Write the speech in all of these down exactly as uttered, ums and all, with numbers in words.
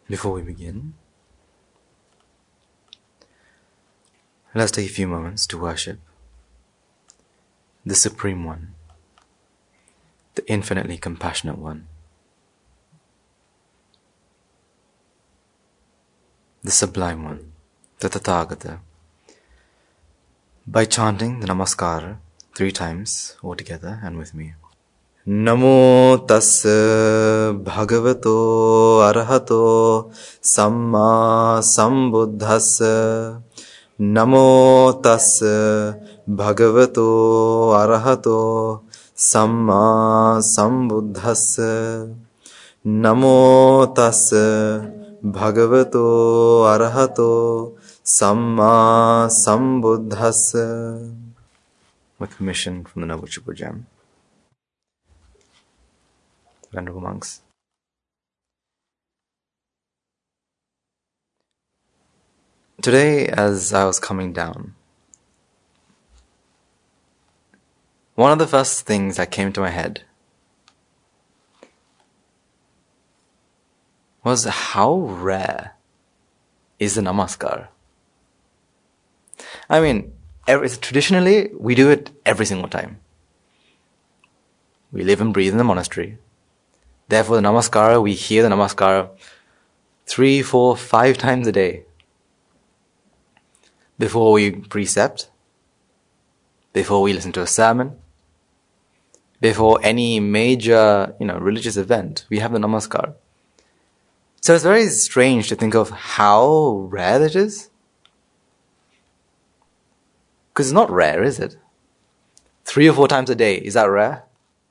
Before we begin, let's take a few moments to worship the Supreme One, the infinitely compassionate One, the Sublime One, the Tathagata, by chanting the Namaskar three times altogether and with me. Namo tassa bhagavato arahato samma sambuddhassa. Namo tassa bhagavato arahato samma sambuddhassa. Namo tassa bhagavato arahato samma sambuddhassa. With permission from the Noble Triple Gem. Venerable monks. Today, as I was coming down, one of the first things that came to my head was how rare is the Namaskar? I mean, every, traditionally, we do it every single time. We live and breathe in the monastery. Therefore, the Namaskar, we hear the Namaskar three, four, five times a day. Before we precept, before we listen to a sermon, before any major, you know, religious event, we have the Namaskar. So it's very strange to think of how rare it is. Because it's not rare, is it? Three or four times a day, is that rare?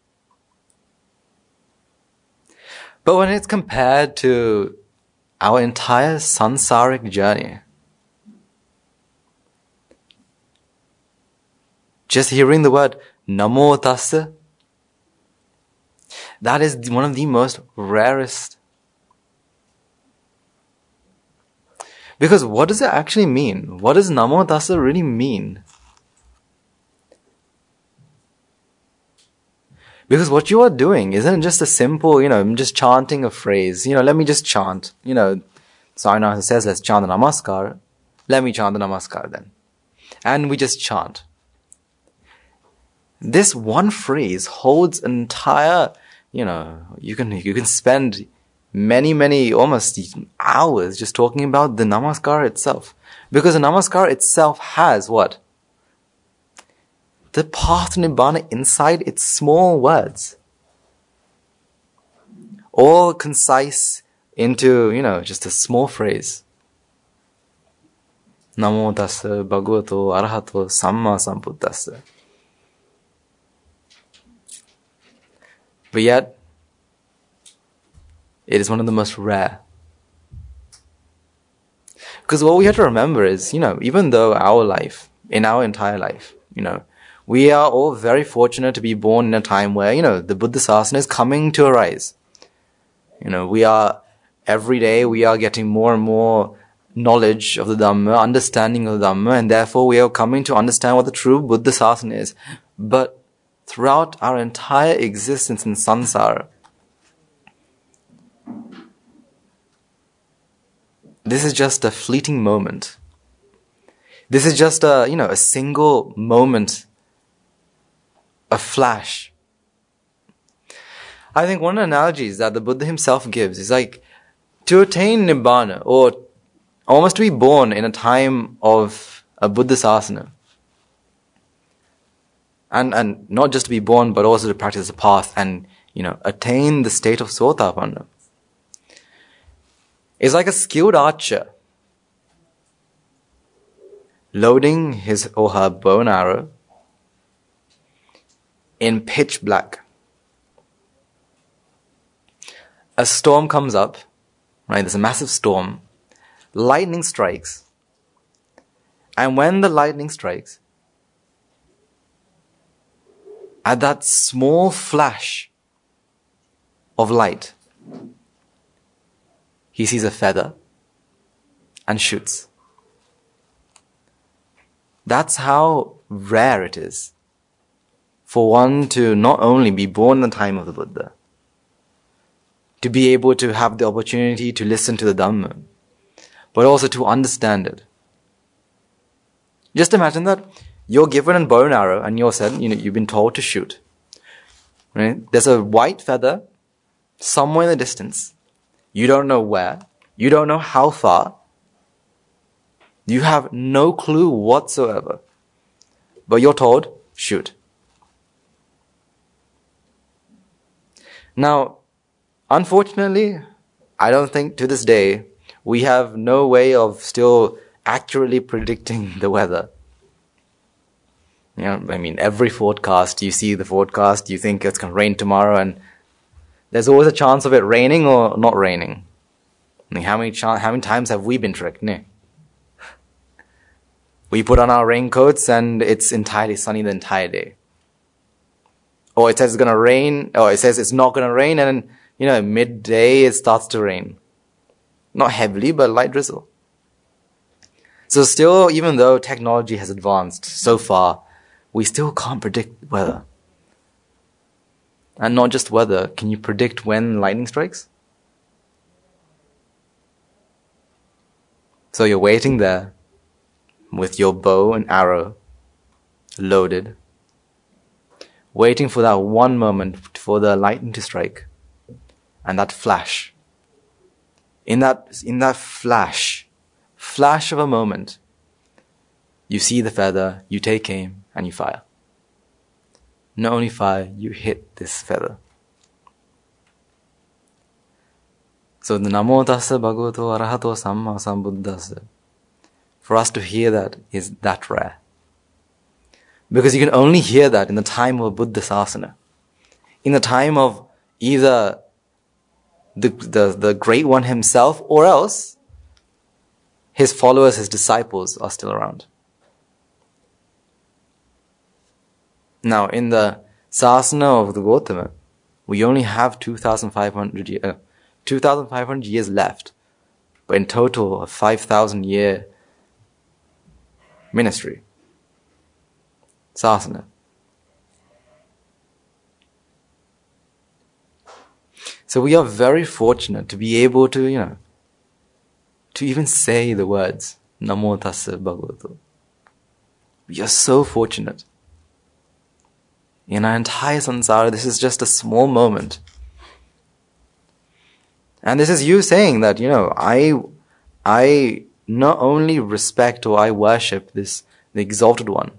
But when it's compared to our entire sansaric journey, just hearing the word Namo Tassa, that is one of the most rarest. Because what does it actually mean? What does Namo Tassa really mean? Because what you are doing isn't just a simple, you know, just chanting a phrase. You know, let me just chant. You know, Swami says, let's chant the Namaskar. Let me chant the Namaskar then. And we just chant. This one phrase holds an entire, you know, you can, you can spend many, many, almost hours just talking about the Namaskar itself. Because the Namaskar itself has what? The path to Nibbana inside its small words. All concise into, you know, just a small phrase. Namo tassa bhagavato arahato samma sambuddhassa. But yet, it is one of the most rare. Because what we have to remember is, you know, even though our life, in our entire life, you know, we are all very fortunate to be born in a time where, you know, the Buddha Sasana is coming to arise. You know, we are, every day we are getting more and more knowledge of the Dhamma, understanding of the Dhamma, and therefore we are coming to understand what the true Buddha Sasana is. But throughout our entire existence in samsara, this is just a fleeting moment. This is just a, you know, a single moment, a flash. I think one of the analogies that the Buddha himself gives is like, to attain Nibbana, or almost to be born in a time of a Buddha Sasana, and, and not just to be born, but also to practice the path and, you know, attain the state of Sotapanna, is like a skilled archer loading his or her bow and arrow in pitch black. A storm comes up, right? There's a massive storm. Lightning strikes. And when the lightning strikes, at that small flash of light, he sees a feather and shoots. That's how rare it is for one to not only be born in the time of the Buddha, to be able to have the opportunity to listen to the Dhamma, but also to understand it. Just imagine that you're given a bow and arrow and you're said, you know, you've been told to shoot. Right? There's a white feather somewhere in the distance. You don't know where. You don't know how far. You have no clue whatsoever. But you're told, shoot. Now, unfortunately, I don't think to this day, we have no way of still accurately predicting the weather. You know, I mean, every forecast, you see the forecast, you think it's going to rain tomorrow, and there's always a chance of it raining or not raining. I mean, how many ch- how many times have we been tricked? No. We put on our raincoats and it's entirely sunny the entire day. Or it says it's going to rain, or it says it's not going to rain, and you know, midday it starts to rain. Not heavily, but light drizzle. So still, even though technology has advanced so far, we still can't predict weather. And not just weather, can you predict when lightning strikes? So you're waiting there with your bow and arrow loaded, waiting for that one moment for the lightning to strike, and that flash. In that, in that flash, flash of a moment, you see the feather, you take aim, and you fire. Not only fire, you hit this feather. So the Namo Tassa Bhagavato Arahato Samma Sambuddhassa, for us to hear that is that rare. Because you can only hear that in the time of Buddha Sasana. In the time of either the, the, the Great One himself, or else his followers, his disciples are still around. Now, in the Sasana of the Gautama, we only have two thousand five hundred years, uh, two thousand five hundred years left, but in total a five thousand year ministry. Sasana. So we are very fortunate to be able to, you know, to even say the words, Namo Tassa Bhagavato. We are so fortunate. In our entire samsara, this is just a small moment. And this is you saying that, you know, I, I not only respect or I worship this, the Exalted One,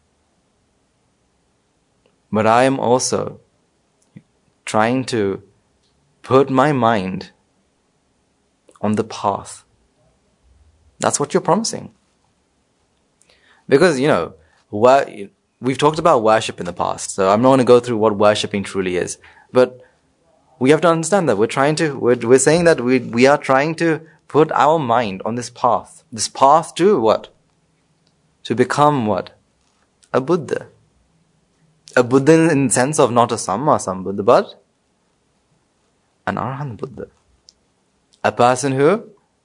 but I am also trying to put my mind on the path. That's what you're promising. Because, you know, wor- we've talked about worship in the past, so I'm not going to go through what worshipping truly is. But we have to understand that we're trying to, we're, we're saying that we, we are trying to put our mind on this path. This path to what? To become what? A Buddha. A Buddha in the sense of not a Samma Sambuddha, but an Arahant Buddha. A person who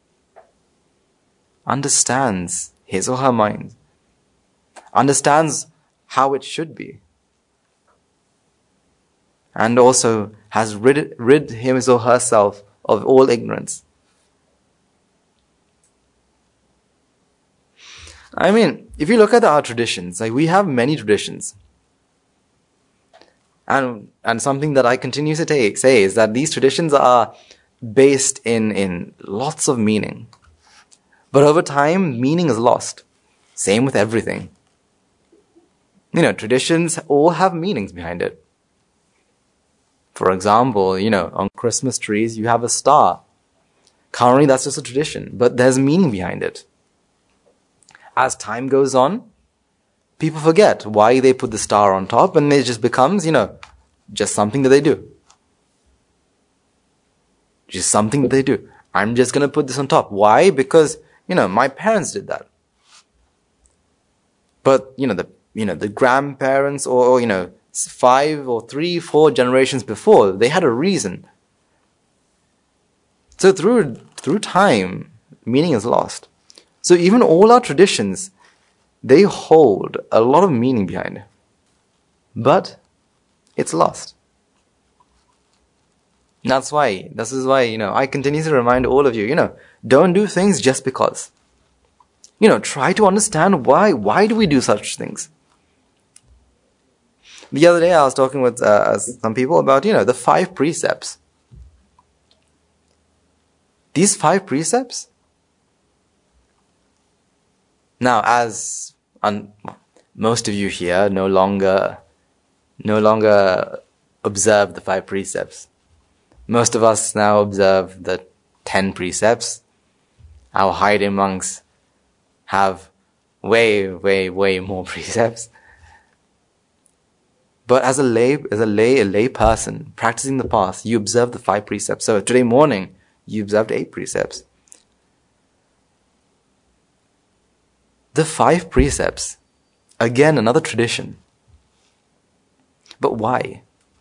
understands his or her mind, understands how it should be, and also has rid, rid him or herself of all ignorance. I mean, if you look at our traditions, like we have many traditions. And and something that I continue to take, say is that these traditions are based in, in lots of meaning. But over time, meaning is lost. Same with everything. You know, traditions all have meanings behind it. For example, you know, on Christmas trees, you have a star. Currently, that's just a tradition, but there's meaning behind it. As time goes on, people forget why they put the star on top, and it just becomes, you know, just something that they do. Just something that they do. I'm just going to put this on top. Why? Because, you know, my parents did that. But, you know, the, you know, the grandparents or, or, you know, five or three, four generations before, they had a reason. So through, through time, meaning is lost. So even all our traditions, they hold a lot of meaning behind it. But it's lost. That's why, this is why, you know, I continuously remind all of you, you know, don't do things just because. You know, try to understand why. Why do we do such things? The other day I was talking with uh, some people about, you know, the five precepts. These five precepts, now as un- most of you here no longer, no longer observe the five precepts. Most of us now observe the ten precepts. Our hiding monks have way, way, way more precepts. But as a lay, as a lay, a lay person practicing the path, you observe the five precepts. So today morning, you observed eight precepts. The five precepts, again, another tradition. But why?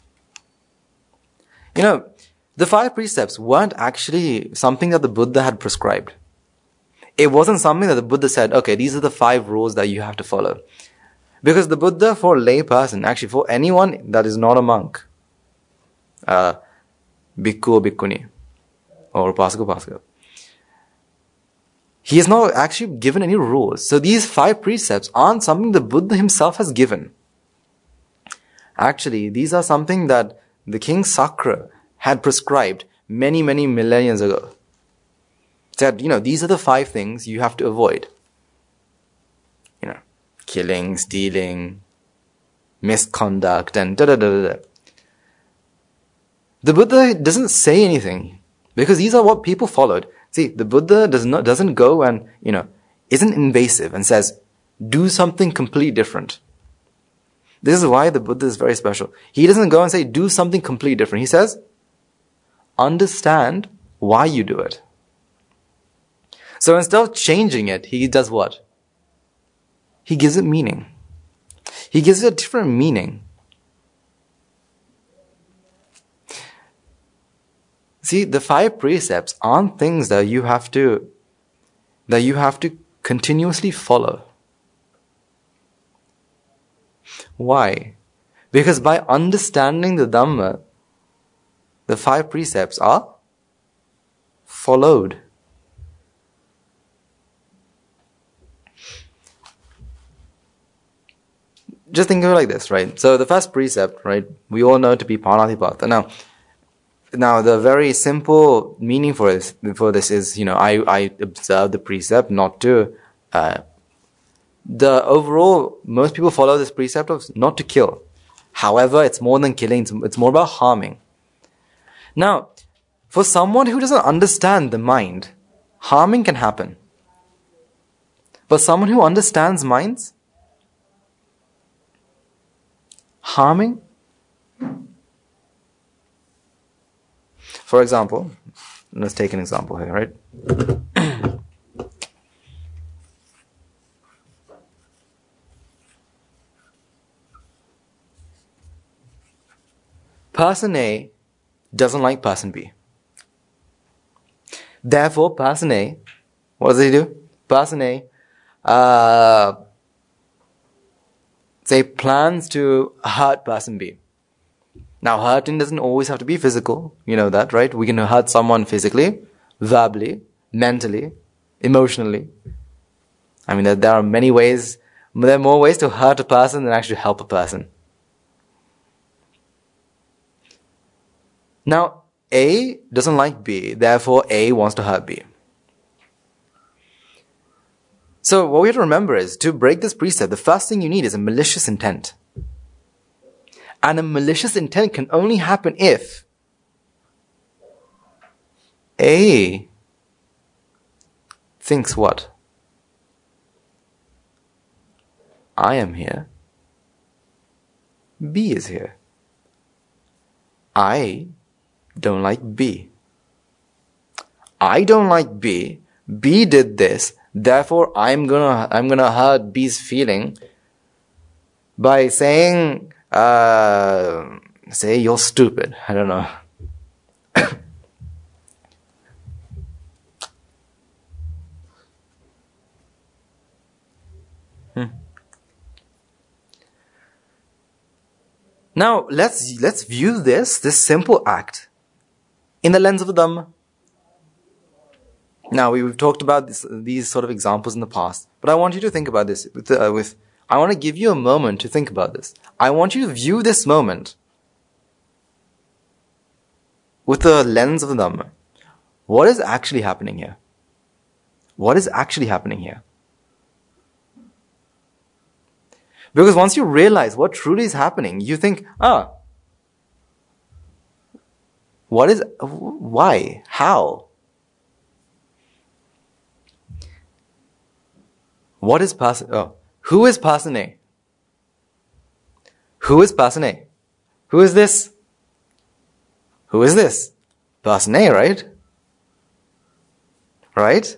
You know, the five precepts weren't actually something that the Buddha had prescribed. It wasn't something that the Buddha said, okay, these are the five rules that you have to follow. Because the Buddha, for a lay person, actually for anyone that is not a monk, uh, bhikkhu or bhikkhuni, or upasaka upasaka, he has not actually given any rules. So these five precepts aren't something the Buddha himself has given. Actually, these are something that the King Sakra had prescribed many, many millennia ago. Said, you know, these are the five things you have to avoid. You know, killing, stealing, misconduct, and da da da da da. The Buddha doesn't say anything because these are what people followed. See, the Buddha does not doesn't go and, you know, isn't invasive and says, do something completely different. This is why the Buddha is very special. He doesn't go and say, do something completely different. He says, understand why you do it. So instead of changing it, he does what? He gives it meaning. He gives it a different meaning. See, the five precepts aren't things that you have to, that you have to continuously follow. Why? Because by understanding the Dhamma, the five precepts are followed. Just think of it like this, right? So the first precept, right, we all know to be Panatipata. Now, now the very simple meaning for this, for this is, you know, I, I observe the precept not to, uh, the overall, most people follow this precept of not to kill. However, it's more than killing, it's, it's more about harming. Now, for someone who doesn't understand the mind, harming can happen. But someone who understands minds, harming? For example, let's take an example here, right? Person A doesn't like person B. Therefore, person A, what does he do? Person A, uh, say, plans to hurt person B. Now, hurting doesn't always have to be physical. You know that, right? We can hurt someone physically, verbally, mentally, emotionally. I mean, there, there are many ways, there are more ways to hurt a person than actually help a person. Now, A doesn't like B, therefore A wants to hurt B. So what we have to remember is, to break this precept, the first thing you need is a malicious intent. And a malicious intent can only happen if A thinks what? I am here. B is here. I don't like B. I don't like B. B did this. Therefore, I'm gonna I'm gonna hurt B's feeling by saying, uh, say you're stupid. I don't know. hmm. Now let's let's view this this simple act. in the lens of the Dhamma. Now, we, we've talked about this, these sort of examples in the past, but I want you to think about this with, uh, with, I want to give you a moment to think about this. I want you to view this moment with the lens of the Dhamma. What is actually happening here? What is actually happening here? Because once you realize what truly is happening, you think, ah, what is, why, how? What is person, oh, who is person A? Who is person A? Who is this? Who is this? Person A, right? Right?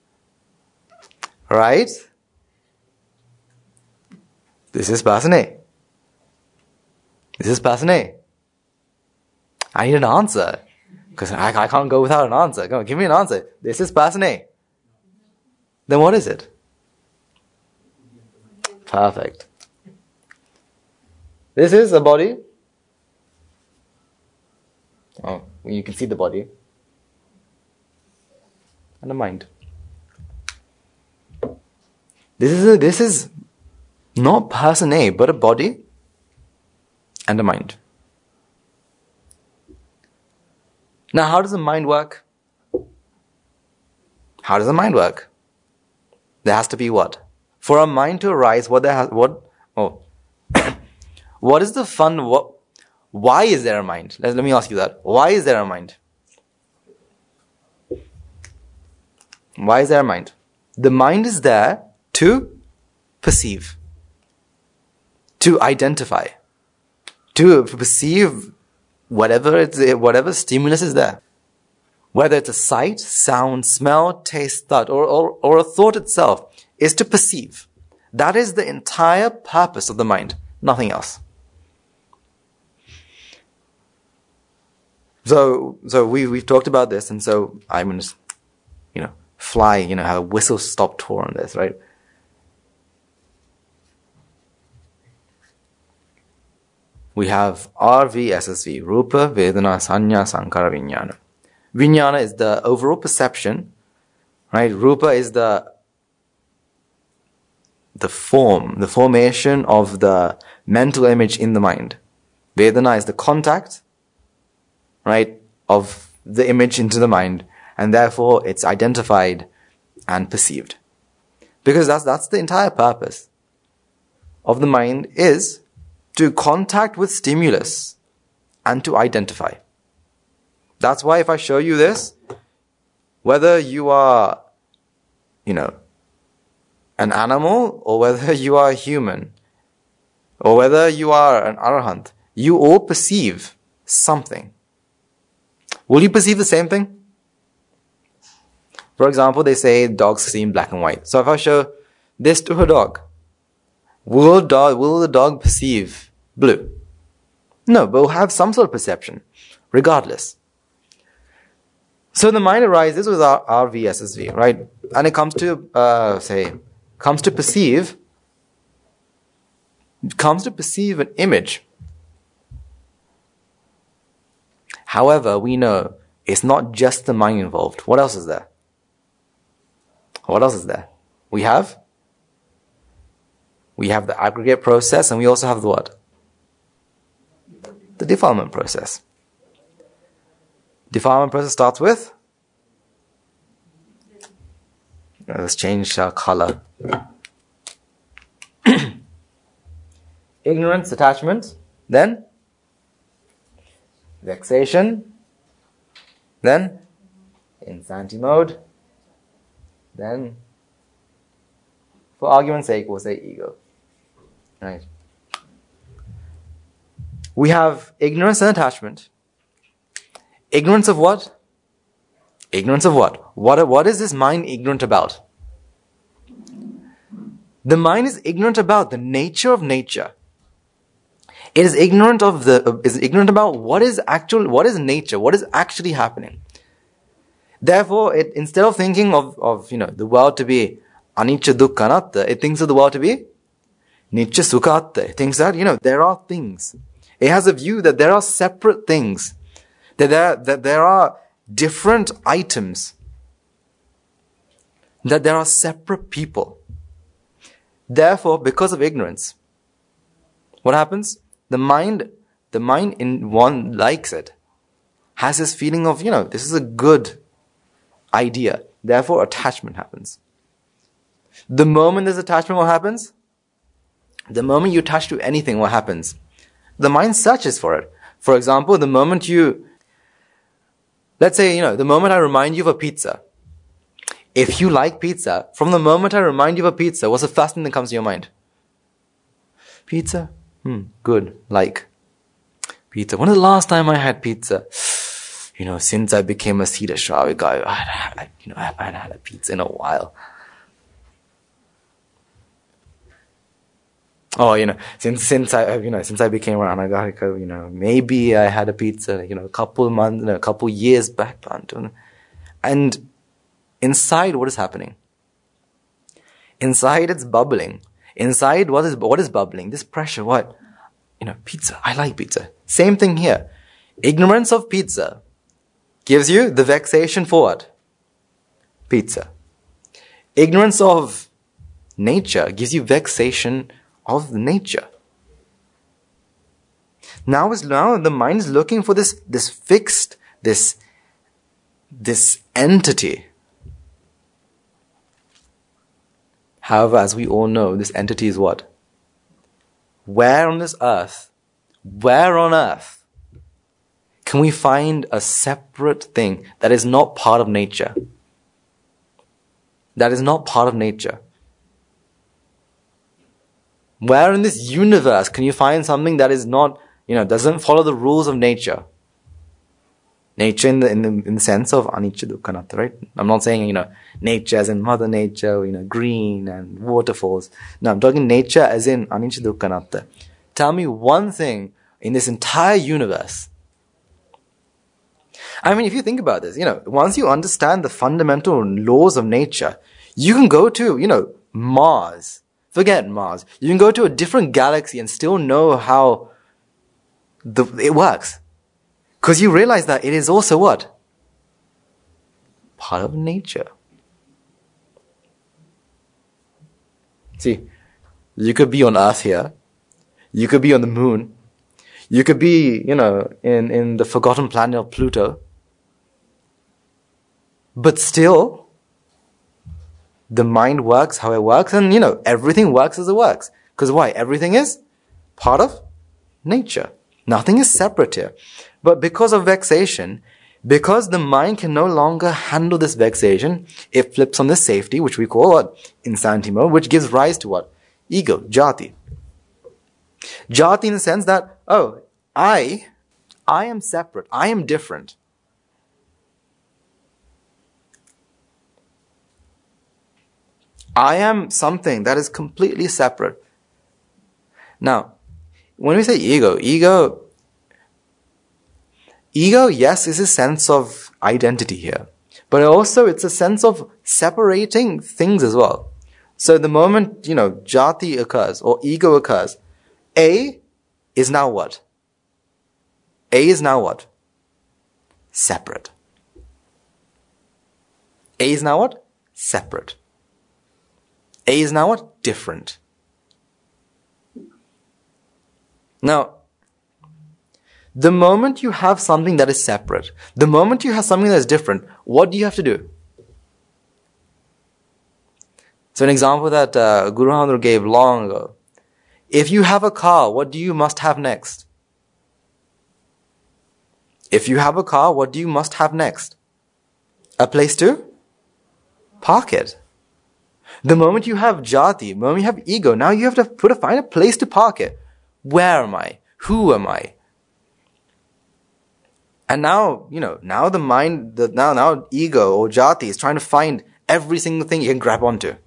Right? This is person A. This is person A. I need an answer. Because I, I can't go without an answer. Come on, give me an answer. This is person A. Then what is it? Perfect. This is a body. Oh, you can see the body. And a mind. This is a, this is not person A, but a body and a mind. Now, how does the mind work? How does the mind work? There has to be what? For a mind to arise, what there has, what, oh, what is the fun, what, why is there a mind? Let, let me ask you that. Why is there a mind? Why is there a mind? The mind is there to perceive, to identify, to perceive whatever it's, whatever stimulus is there. Whether it's a sight, sound, smell, taste, thought, or, or, or a thought itself, is to perceive. That is the entire purpose of the mind, nothing else. So, so we, we've talked about this, and so I'm going to, you know, fly, you know, have a whistle-stop tour on this, right? We have R V S S V, Rupa, Vedana, Sanya, Sankara, Vijnana. Vijnana is the overall perception, right? Rupa is the the form, the formation of the mental image in the mind. Vedana is the contact, right, of the image into the mind, and therefore it's identified and perceived. Because that's that's the entire purpose of the mind, is to contact with stimulus and to identify. That's why if I show you this, whether you are, you know, an animal or whether you are a human or whether you are an arahant, you all perceive something. Will you perceive the same thing? For example, they say dogs see in black and white. So if I show this to a dog, will, dog, will the dog perceive blue? No, but will have some sort of perception, regardless. So the mind arises with our R V S S V, right? And it comes to, uh, say, comes to perceive, comes to perceive an image. However, we know it's not just the mind involved. What else is there? What else is there? We have, we have the aggregate process, and we also have the what? The defilement process. Defilement process starts with, let's change our color. Ignorance, attachment, then vexation, then insanity mode, then, for argument's sake, we'll say ego. Right? We have ignorance and attachment. Ignorance of what? Ignorance of what? What, what is this mind ignorant about? The mind is ignorant about the nature of nature. It is ignorant of the, is ignorant about what is actual, what is nature, what is actually happening. Therefore, it, instead of thinking of, of, you know, the world to be anicca dukkha anatta, it thinks of the world to be nicca sukha atta. It thinks that, you know, there are things. It has a view that there are separate things. That there, that there are different items. That there are separate people. Therefore, because of ignorance, what happens? The mind, the mind in one likes it. Has this feeling of, you know, this is a good idea. Therefore, attachment happens. The moment there's attachment, what happens? The moment you attach to anything, what happens? The mind searches for it. For example, the moment you, let's say, you know, the moment I remind you of a pizza. If you like pizza, from the moment I remind you of a pizza, what's the first thing that comes to your mind? Pizza? Hmm, good, like. Pizza. When was the last time I had pizza? You know, since I became a Cedar Shravi guy, I, I, you know, I haven't had a pizza in a while. Oh, you know, since since I, you know, since I became an Anagarika, you know, maybe I had a pizza, you know, a couple months, you know, a couple years back, and inside, what is happening? Inside, it's bubbling. Inside, what is what is bubbling? This pressure, what? You know, pizza. I like pizza. Same thing here. Ignorance of pizza gives you the vexation for what? Pizza. Ignorance of nature gives you vexation of nature. Now is now the mind is looking for this this fixed, this this entity. However, as we all know, this entity is what? Where on this earth, where on earth can we find a separate thing that is not part of nature? That is not part of nature. Where in this universe can you find something that is not, you know, doesn't follow the rules of nature? Nature in the, in the, in the sense of anicca dukkha anatta, right? I'm not saying, you know, nature as in mother nature, you know, green and waterfalls. No, I'm talking nature as in anicca dukkha anatta. Tell me one thing in this entire universe. I mean, if you think about this, you know, once you understand the fundamental laws of nature, you can go to, you know, Mars. Forget Mars. You can go to a different galaxy and still know how the, it works. Because you realize that it is also what? Part of nature. See, you could be on Earth here. You could be on the moon. You could be, you know, in, in the forgotten planet of Pluto. But still, the mind works how it works, and, you know, everything works as it works. Because why? Everything is part of nature. Nothing is separate here. But because of vexation, because the mind can no longer handle this vexation, it flips on the safety, which we call what? Insanity mode, which gives rise to what? Ego, jati. Jati in the sense that, oh, I, I am separate. I am different. I am something that is completely separate. Now, when we say ego, ego, ego, yes, is a sense of identity here. But also it's a sense of separating things as well. So the moment, you know, jati occurs or ego occurs, A is now what? A is now what? Separate. A is now what? Separate. A is now what? Different. Now, the moment you have something that is separate, the moment you have something that is different, what do you have to do? So an example that uh, Guru Handra gave long ago. If you have a car, what do you must have next? If you have a car, what do you must have next? A place to park it. The moment you have jati, the moment you have ego, now you have to put a, find a place to park it. Where am I? Who am I? And now, you know, now the mind, the, now, now ego or jati is trying to find every single thing you can grab onto.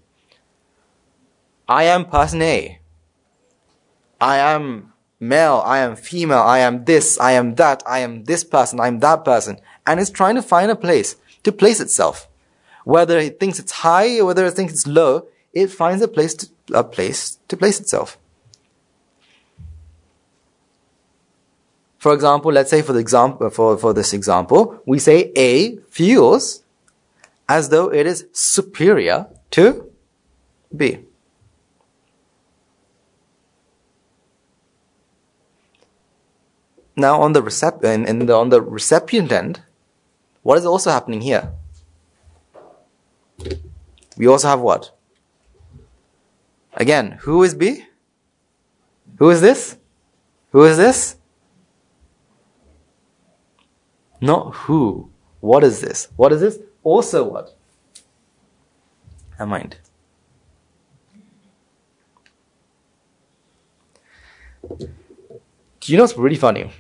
I am person A. I am male. I am female. I am this. I am that. I am this person. I am that person. And it's trying to find a place to place itself. Whether it thinks it's high or whether it thinks it's low, it finds a place to, a place to place itself. For example, let's say for the example, for, for this example, we say A feels as though it is superior to B. Now on the recep- in, in the, on the recipient end, what is also happening here? We also have what? Again, who is B? Who is this? Who is this? Not who. What is this? What is this? Also what? A mind. Do you know what's really funny?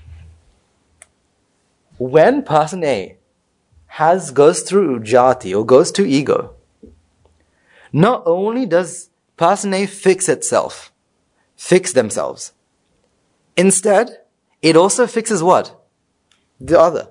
When person A has goes through jati or goes to ego, not only does person A fix itself, fix themselves, instead, it also fixes what? The other.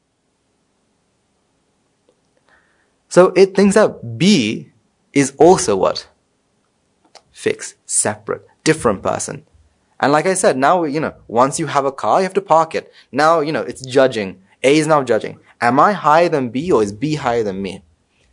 So it thinks that B is also what? Fixed, separate, different person. And like I said, now, you know, once you have a car, you have to park it. Now, you know, it's judging. A is now judging. Am I higher than B or is B higher than me?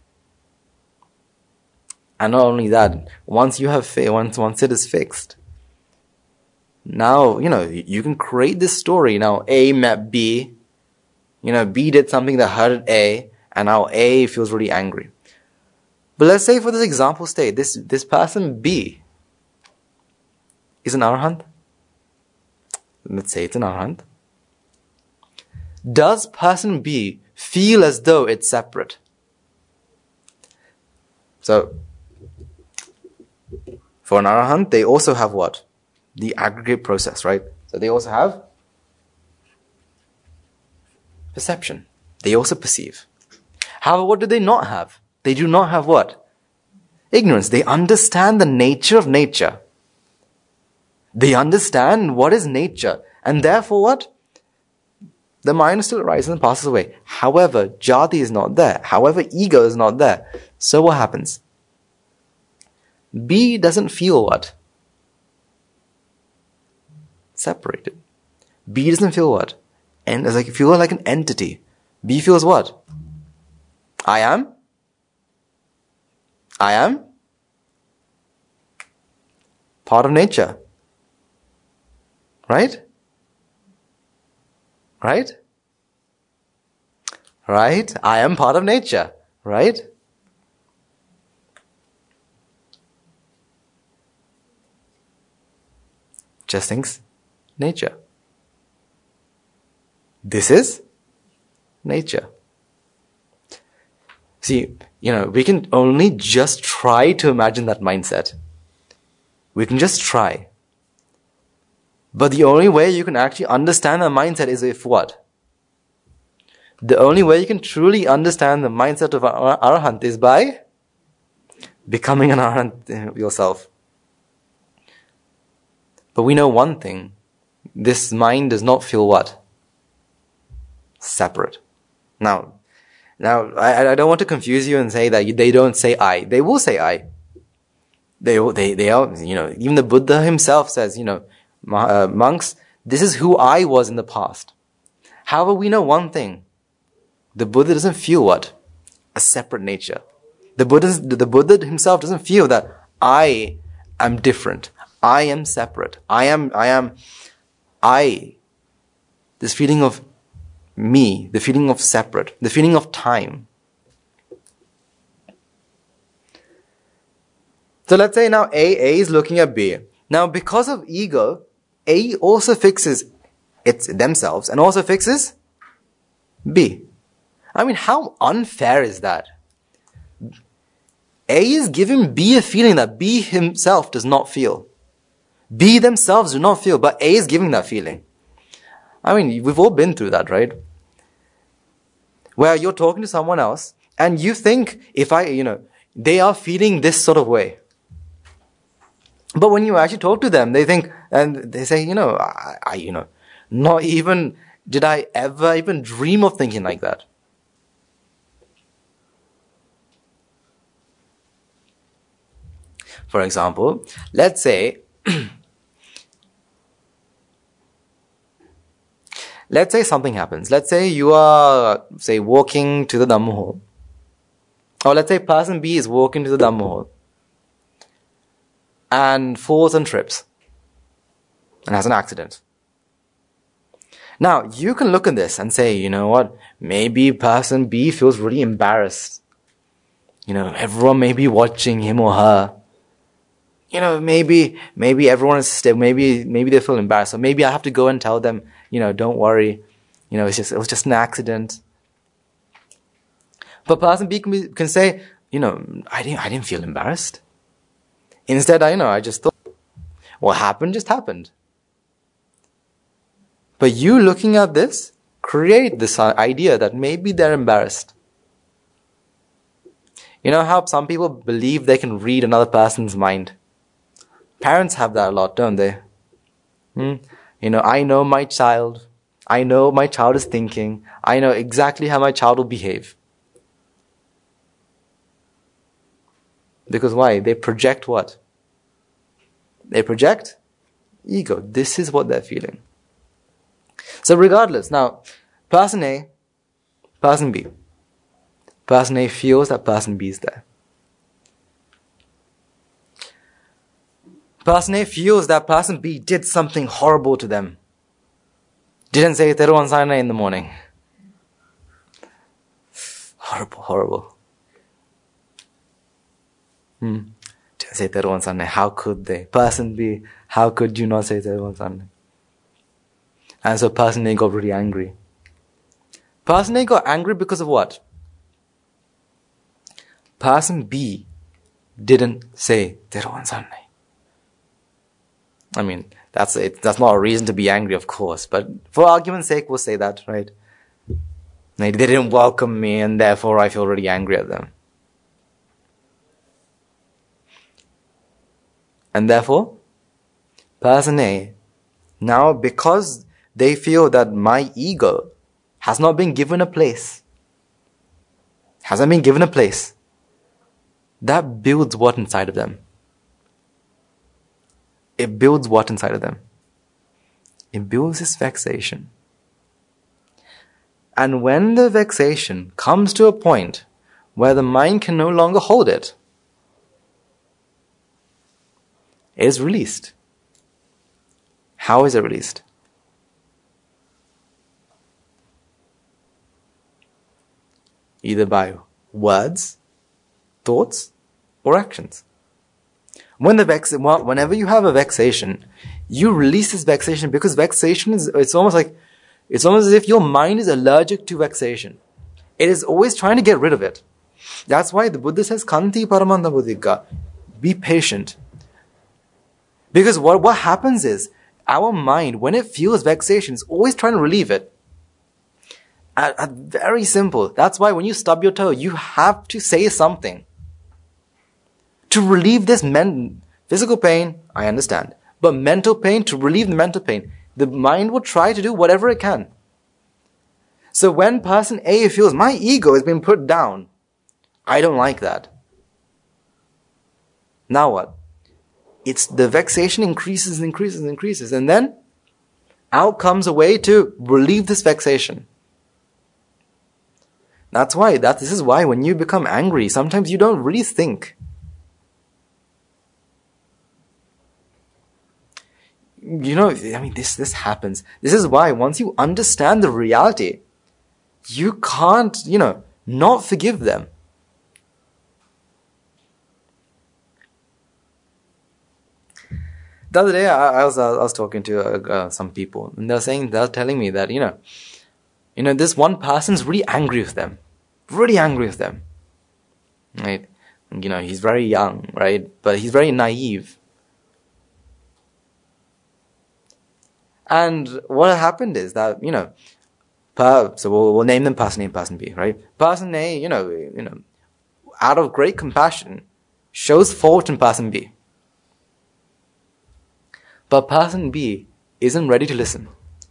And not only that, once you have, fi- once, once it is fixed, now, you know, you can create this story. Now, A met B. You know, B did something that hurted A, and now A feels really angry. But let's say for this example state, this, this person B is an arahant. Let's say it's an arahant. Does person B feel as though it's separate? So, for an arahant, they also have what? The aggregate process, right? So they also have perception. They also perceive. However, what do they not have? They do not have what? Ignorance. They understand the nature of nature. They understand what is nature. And therefore what? The mind still arises and passes away. However, jati is not there. However, ego is not there. So what happens? B doesn't feel what? Separated. B doesn't feel what? And it's like feel like an entity. B feels what? I am. I am part of nature. Right? Right? Right? I am part of nature. Right? Just thinks nature. This is nature. See, you know, we can only just try to imagine that mindset. We can just try. But the only way you can actually understand the mindset is if what? The only way you can truly understand the mindset of an arahant is by becoming an arahant yourself. But we know one thing. This mind does not feel what? Separate. Now, now I, I don't want to confuse you and say that they don't say I. They will say I. They, they, they are, you know, even the Buddha himself says, you know, uh, monks, this is who I was in the past. However, we know one thing. The Buddha doesn't feel what? A separate nature. The Buddha, the Buddha himself doesn't feel that I am different. I am separate. I am, I am, I. This feeling of me, the feeling of separate, the feeling of time. So let's say now A, A is looking at B. Now because of ego, A also fixes its themselves and also fixes B. I mean, how unfair is that? A is giving B a feeling that B himself does not feel. B themselves do not feel, but A is giving that feeling. I mean, we've all been through that, right? Where you're talking to someone else and you think if I, you know, they are feeling this sort of way. But when you actually talk to them, they think, and they say, you know, I, I you know, not even did I ever even dream of thinking like that. For example, let's say, let's say something happens. Let's say you are, say, walking to the Dhamma hall. Or let's say person B is walking to the Dhamma hall and falls and trips and has an accident. Now, you can look at this and say, you know what, maybe person B feels really embarrassed. You know, everyone may be watching him or her. You know, maybe, maybe everyone is still, maybe, maybe they feel embarrassed. So maybe I have to go and tell them, you know, don't worry. You know, it's just, it was just an accident. But person B can, be, can say, you know, I didn't, I didn't feel embarrassed. Instead, I, you know, I just thought, what happened just happened. But you looking at this, create this idea that maybe they're embarrassed. You know how some people believe they can read another person's mind? Parents have that a lot, don't they? Hmm? You know, I know my child. I know my child is thinking. I know exactly how my child will behave. Because why? They project what? They project ego. This is what they're feeling. So regardless, now, person A, person B. Person A feels that person B is there. Person A feels that person B did something horrible to them. Didn't say Teruvan Saranai in the morning. Horrible, horrible. Hmm. Didn't say Teruvan Saranai. How could they? Person B, how could you not say Teruvan Saranai? And so person A got really angry. Person A got angry because of what? Person B didn't say Teruvan Saranai. I mean, that's it. That's not a reason to be angry, of course. But for argument's sake, we'll say that, right? They didn't welcome me, and therefore I feel really angry at them. And therefore, person A, now because they feel that my ego has not been given a place, hasn't been given a place, that builds what inside of them? It builds what inside of them? It builds this vexation. And when the vexation comes to a point where the mind can no longer hold it, it is released. How is it released? Either by words, thoughts, or actions. When the vex, whenever you have a vexation, you release this vexation because vexation is, it's almost like, it's almost as if your mind is allergic to vexation. It is always trying to get rid of it. That's why the Buddha says, Kanti paramanta buddhika. Be patient. Because what, what happens is, our mind, when it feels vexation, is always trying to relieve it. At, at very simple. That's why when you stub your toe, you have to say something. To relieve this men- physical pain, I understand. But mental pain, to relieve the mental pain, the mind will try to do whatever it can. So when person A feels, my ego has been put down, I don't like that. Now what? It's the vexation increases and increases and increases. And then out comes a way to relieve this vexation. That's why, that, this is why when you become angry, sometimes you don't really think. You know, I mean, this, this happens. This is why once you understand the reality, you can't, you know, not forgive them. The other day, I, I was, I was talking to uh, uh, some people, and they're saying, they're telling me that, you know, you know, this one person's really angry with them. Really angry with them. Right? You know, he's very young, right? But he's very naive. And what happened is that, you know, per, so we'll, we'll name them person A and person B, right? Person A, you know, you know, out of great compassion, shows fault in person B. But person B isn't ready to listen.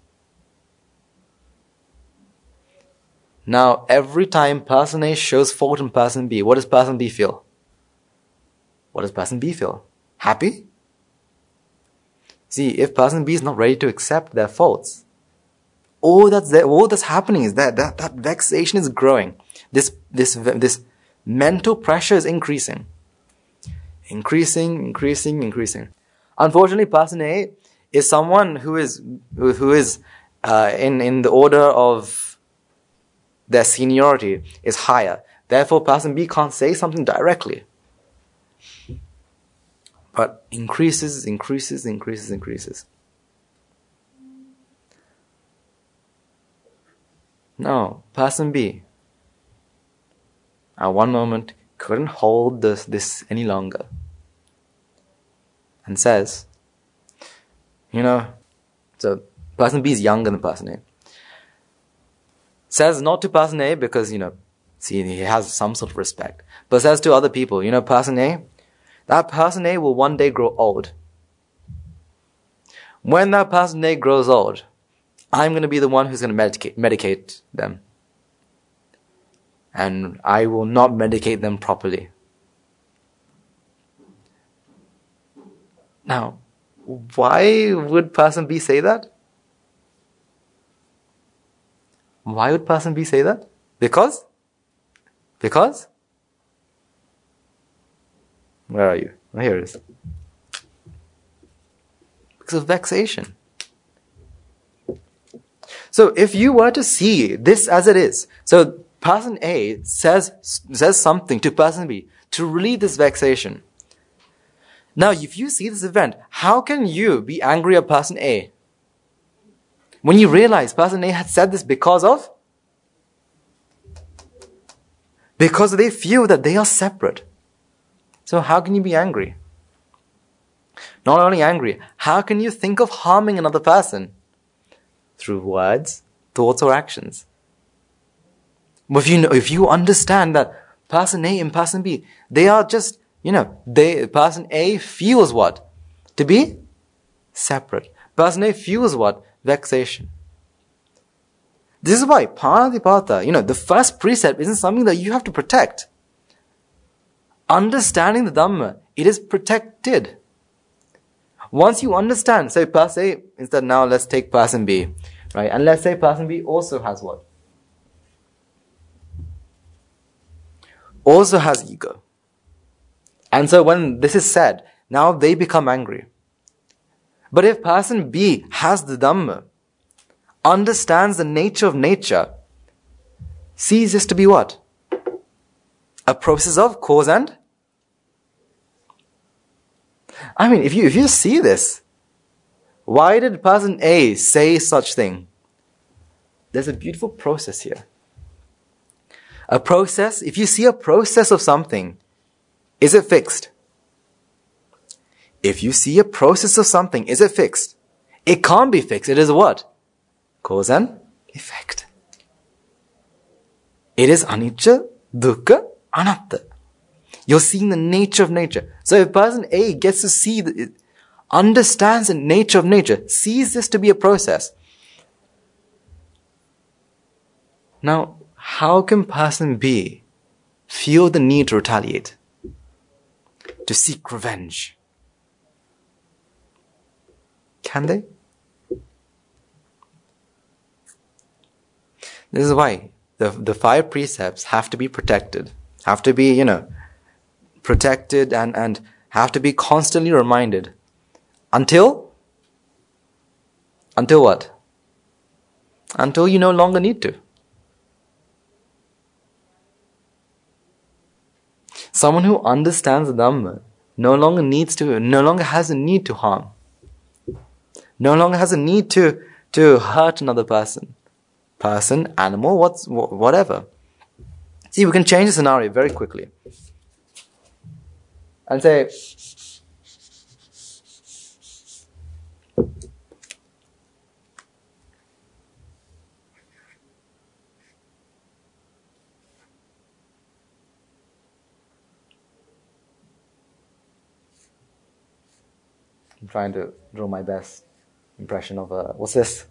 Now, every time person A shows fault in person B, what does person B feel? What does person B feel? Happy? See, if person B is not ready to accept their faults, all that's there, all that's happening is that, that, that vexation is growing. This, this, this mental pressure is increasing. Increasing, increasing, increasing. Unfortunately, person A is someone who is, who is, uh, in, in the order of their seniority is higher. Therefore, person B can't say something directly. But increases, increases, increases, increases. No, person B, at one moment, couldn't hold this, this any longer. And says, you know, so person B is younger than person A. Says not to person A because, you know, see, he has some sort of respect. But says to other people, you know, person A, that person A will one day grow old. When that person A grows old, I'm going to be the one who's going to medicate, medicate them. And I will not medicate them properly. Now, why would person B say that? Why would person B say that? Because? Because? Where are you? Oh, here it is. Because of vexation. So if you were to see this as it is, so person A says, says something to person B to relieve this vexation. Now, if you see this event, how can you be angry at person A? When you realize person A had said this because of? Because they feel that they are separate. So how can you be angry? Not only angry, how can you think of harming another person? Through words, thoughts, or actions. If you know, if you understand that person A and person B, they are just, you know, they, person A feels what? To be separate. Person A feels what? Vexation. This is why Panatipata, you know, the first precept isn't something that you have to protect. Understanding the Dhamma, it is protected. Once you understand, say person A, instead now let's take person B, right? And let's say person B also has what? Also has ego. And so when this is said, now they become angry. But if person B has the Dhamma, understands the nature of nature, sees this to be what? A process of cause and? I mean, if you, if you see this, why did person A say such thing? There's a beautiful process here. A process, if you see a process of something, is it fixed? If you see a process of something, is it fixed? It can't be fixed. It is what? Cause and effect. It is anicca, dukkha, anatta. You're seeing the nature of nature. So if person A gets to see, the, understands the nature of nature, sees this to be a process. Now, how can person B feel the need to retaliate? To seek revenge? Can they? This is why the, the five precepts have to be protected. Have to be, you know, protected and, and have to be constantly reminded. Until? Until what? Until you no longer need to. Someone who understands the Dhamma no longer needs to, no longer has a need to harm. No longer has a need to, to hurt another person. Person, animal, what's, whatever. See, we can change the scenario very quickly. And say, I'm trying to draw my best impression of a, what's this?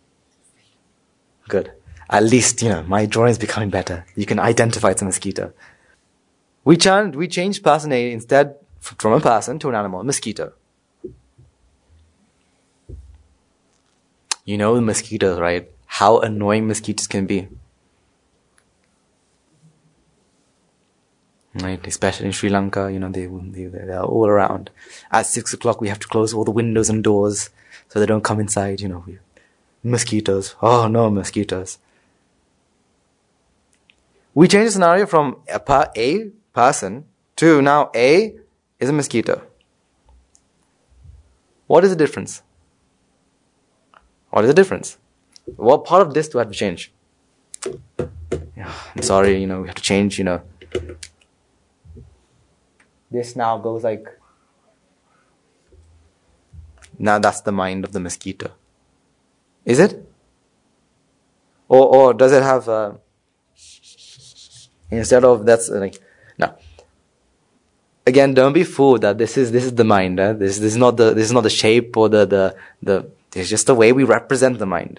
Good. At least, you know, my drawing is becoming better. You can identify it's a mosquito. We changed, we changed person A instead from a person to an animal, a mosquito. You know the mosquitoes, right? how annoying mosquitoes can be. Right, especially in Sri Lanka, you know, they, they, they're all around. At six o'clock, we have to close all the windows and doors so they don't come inside, you know. We, mosquitoes. Oh no, mosquitoes. We change the scenario from a, per, a person to now A is a mosquito. What is the difference? What is the difference? What part of this do I have to change? Yeah, I'm sorry, you know, we have to change, you know. This now goes like, now that's the mind of the mosquito. Is it? Or, or does it have, uh, instead of that's like, no. Again, don't be fooled that this is, this is the mind. Eh? This, this is not the, this is not the shape or the, the, the, it's just the way we represent the mind.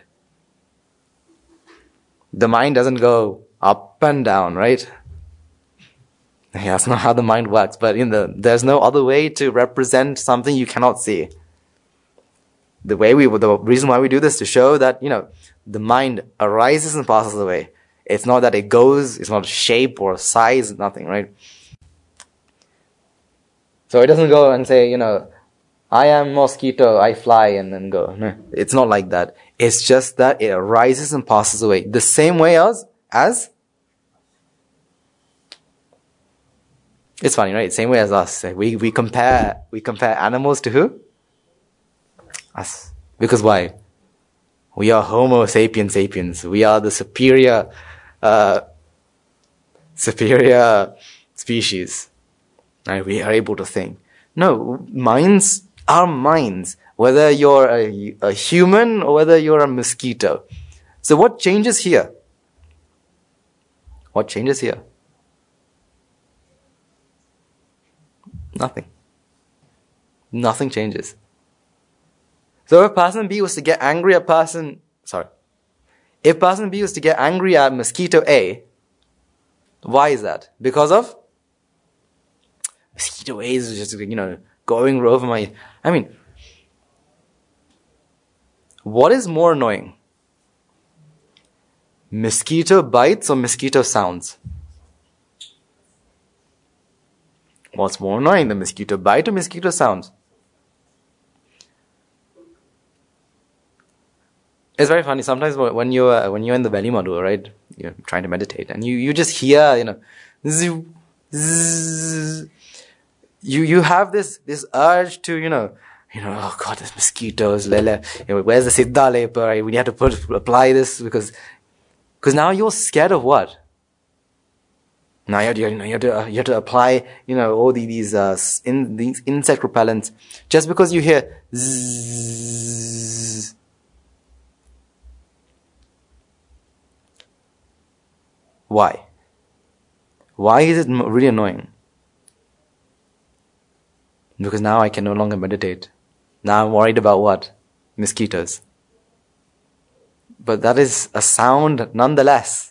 The mind doesn't go up and down, right? Yeah, that's not how the mind works. But in the, there's no other way to represent something you cannot see. The way we, the reason why we do this to show that, you know, the mind arises and passes away. It's not that it goes, it's not a shape or a size, nothing, right? So it doesn't go and say, you know, I am mosquito, I fly and then go. No, it's not like that. It's just that it arises and passes away. The same way as, as, it's funny, right? Same way as us. We, we compare, we compare animals to who? Us. Because why? We are Homo sapiens sapiens. We are the superior, uh, superior species. Right? We are able to think. No, minds are minds. Whether you're a, a human or whether you're a mosquito. So what changes here? What changes here? Nothing. Nothing changes. So if person B was to get angry at person, sorry, if person B was to get angry at mosquito A, why is that? Because of mosquito A is just, you know, going over my, I mean, what is more annoying? Mosquito bites or mosquito sounds? What's more annoying, the mosquito bite or mosquito sounds? It's very funny. Sometimes when you're when you're in the belly module, right, you're trying to meditate, and you, you just hear, you know, zzz, zzz, you you have this this urge to, you know, you know, oh God, there's mosquitoes. Lele, you know, where's the siddha lepa? Right? We have to put apply this because because now you're scared of what? Now you have to, you know, you have to, uh, you have to apply, you know, all the, these, uh, in, these insect repellents. Just because you hear zzz. Why? Why is it really annoying? Because now I can no longer meditate. Now I'm worried about what? Mosquitoes. But that is a sound nonetheless.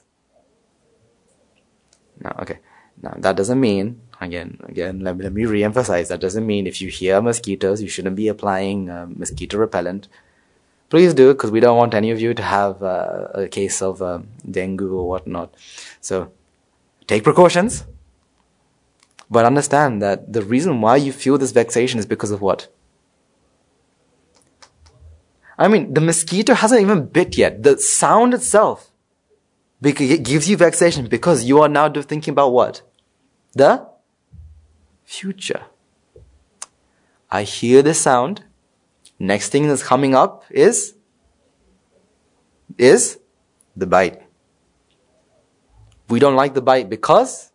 Now, okay. Now, that doesn't mean, again, again, let me, let me re-emphasize, that doesn't mean if you hear mosquitoes, you shouldn't be applying uh, mosquito repellent. Please do, because we don't want any of you to have uh, a case of um, dengue or whatnot. So, take precautions. But understand that the reason why you feel this vexation is because of what? I mean, the mosquito hasn't even bit yet. The sound itself it gives you vexation because you are now thinking about what? The future. I hear the sound. Next thing that's coming up is, is the bite. We don't like the bite because,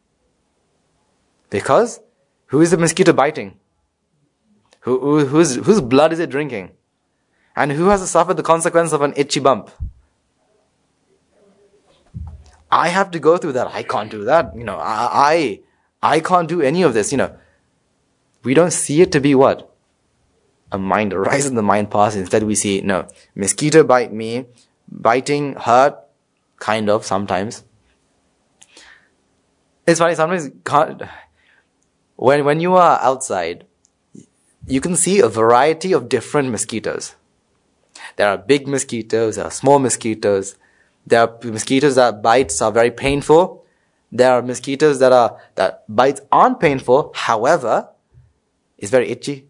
because who is the mosquito biting? Who, who, whose, whose blood is it drinking? And who has to suffer the consequence of an itchy bump? I have to go through that. I can't do that. You know, I, I, I can't do any of this. You know, we don't see it to be what? A mind arises in the mind passes. Instead we see, no, mosquito bite me, biting, hurt, kind of, sometimes. It's funny, sometimes can't, when, when you are outside, you can see a variety of different mosquitoes. There are big mosquitoes, there are small mosquitoes. There are mosquitoes that bites are very painful. There are mosquitoes that are, that bites aren't painful. However, it's very itchy.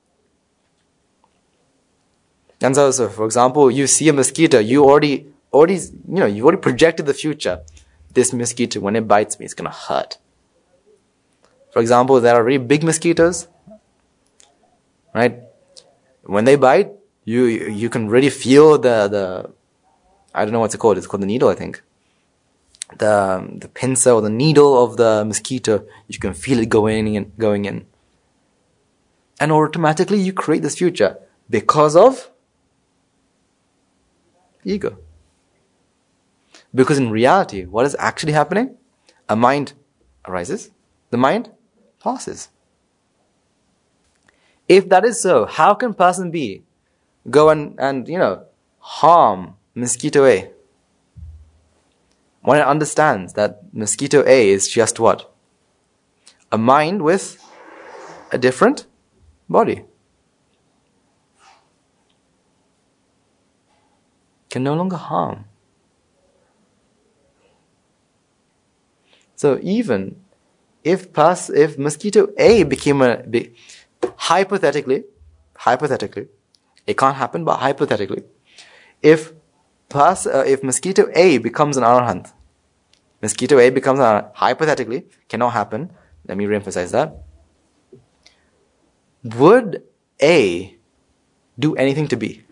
And so, so, for example, you see a mosquito, you already, already, you know, you already projected the future. This mosquito, when it bites me, it's gonna hurt. For example, there are really big mosquitoes, right? When they bite, you, you can really feel the, the, I don't know what's it called. It's called the needle, I think. The, the pincer or the needle of the mosquito, you can feel it going in, going in. And automatically you create this future because of ego. Because in reality, what is actually happening? A mind arises, the mind passes. If that is so, how can person B go and, and you know, harm mosquito A? When it understands that mosquito A is just what? A mind with a different body. Can no longer harm. So even if pers- if mosquito A became a, be, hypothetically, hypothetically, it can't happen, but hypothetically, if pers- uh, if mosquito A becomes an arahant, mosquito A becomes an arahant, hypothetically, cannot happen. Let me reemphasize that. Would A do anything to B?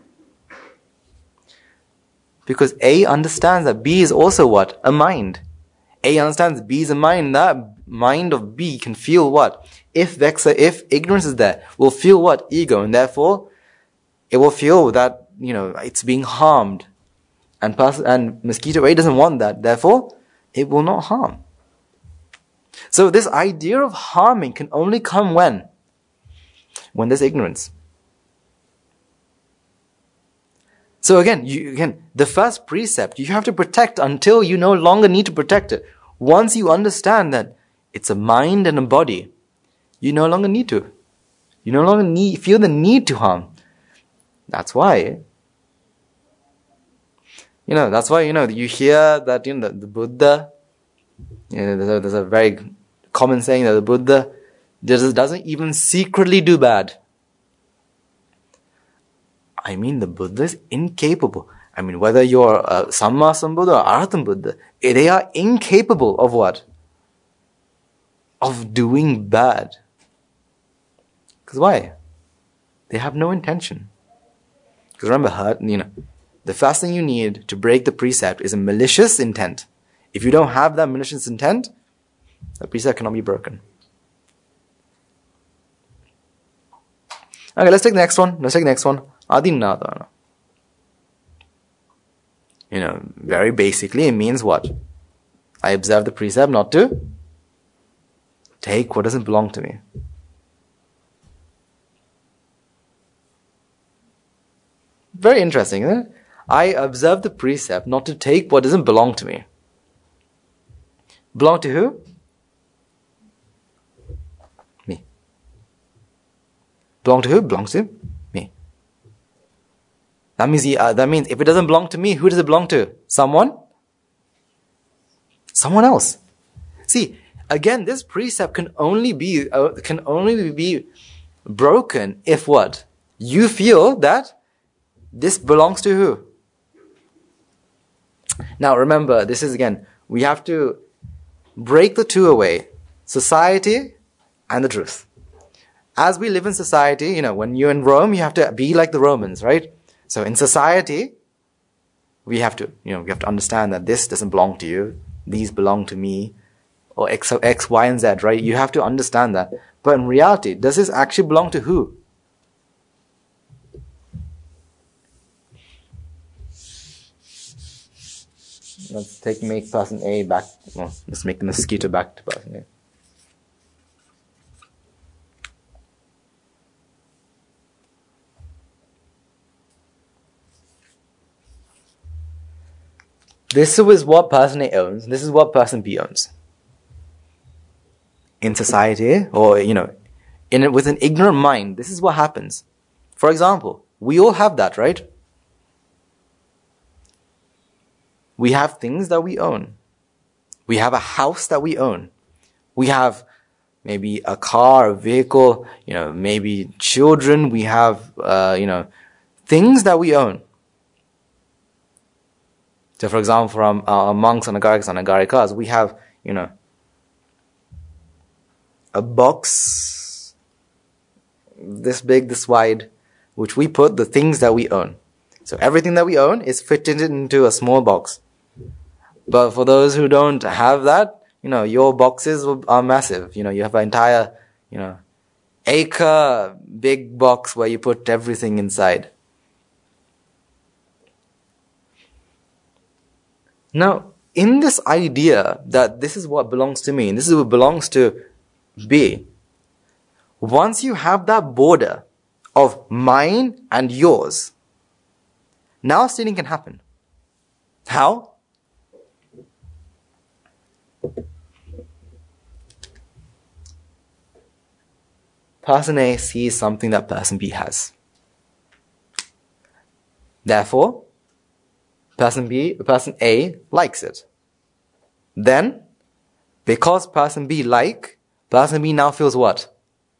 Because A understands that B is also what? A mind. A understands B is a mind. That mind of B can feel what? If vexa, if ignorance is there, will feel what? Ego. And therefore, it will feel that, you know, it's being harmed. And, pers- and mosquito A doesn't want that. Therefore, it will not harm. So this idea of harming can only come when? When there's ignorance. So again, you, again, the first precept, you have to protect until you no longer need to protect it. Once you understand that it's a mind and a body, you no longer need to. You no longer need, feel the need to harm. That's why, you know, that's why, you know, you hear that, you know, the, the Buddha, you know, there's a, there's a very common saying that the Buddha just doesn't even secretly do bad. I mean, the Buddha is incapable. I mean, whether you're a Samma Sambuddha or Arhatan Buddha, they are incapable of what? Of doing bad. Because why? They have no intention. Because remember, hurt, you know, the first thing you need to break the precept is a malicious intent. If you don't have that malicious intent, the precept cannot be broken. Okay, let's take the next one. Let's take the next one. Adinadana. You know, very basically, it means what? I observe the precept not to take what doesn't belong to me. Very interesting, isn't it? I observe the precept not to take what doesn't belong to me. Belong to who? Me. Belong to who? Belongs to me. That means, he, uh, that means if it doesn't belong to me, who does it belong to? Someone? Someone else. See, again, this precept can only be uh, can only be broken if what? You feel that this belongs to who? Now remember, this is again, we have to break the two away. Society and the truth. As we live in society, you know, when you're in Rome, you have to be like the Romans, right? So in society, we have to, you know, we have to understand that this doesn't belong to you. These belong to me. Or X, X, Y, and Z, right? You have to understand that. But in reality, does this actually belong to who? Let's take, make person A back, well, let's make the mosquito back to person A. This is what person A owns, this is what person B owns. In society, or, you know, in with an ignorant mind, this is what happens. For example, we all have that, right? we have things that we own. We have a house that we own. We have maybe a car, a vehicle, you know, maybe children. We have, uh, you know, things that we own. So, for example, from uh, monks and agarikas and agarikas, we have, you know, a box this big, this wide, which we put the things that we own. So everything that we own is fitted into a small box. But for those who don't have that, you know, your boxes are massive. You know, you have an entire, you know, acre big box where you put everything inside. Now, in this idea that this is what belongs to me and this is what belongs to B, once you have that border of mine and yours, now stealing can happen. How? Person A sees something that person B has. Therefore, person B, person A likes it. Then, because person B like, person B now feels what?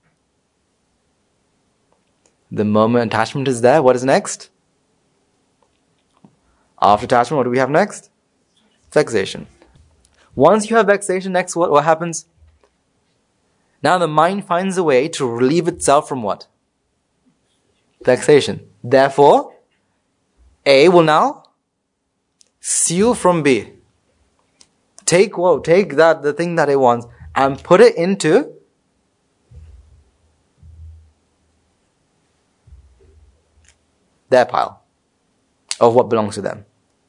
The moment attachment is there, what is next? After attachment, what do we have next? Vexation. Once you have vexation, next what, what happens? Now the mind finds a way to relieve itself from what? Vexation. Therefore, A will now steal from B. Take what? Take that, the thing that it wants, and put it into their pile of what belongs to them.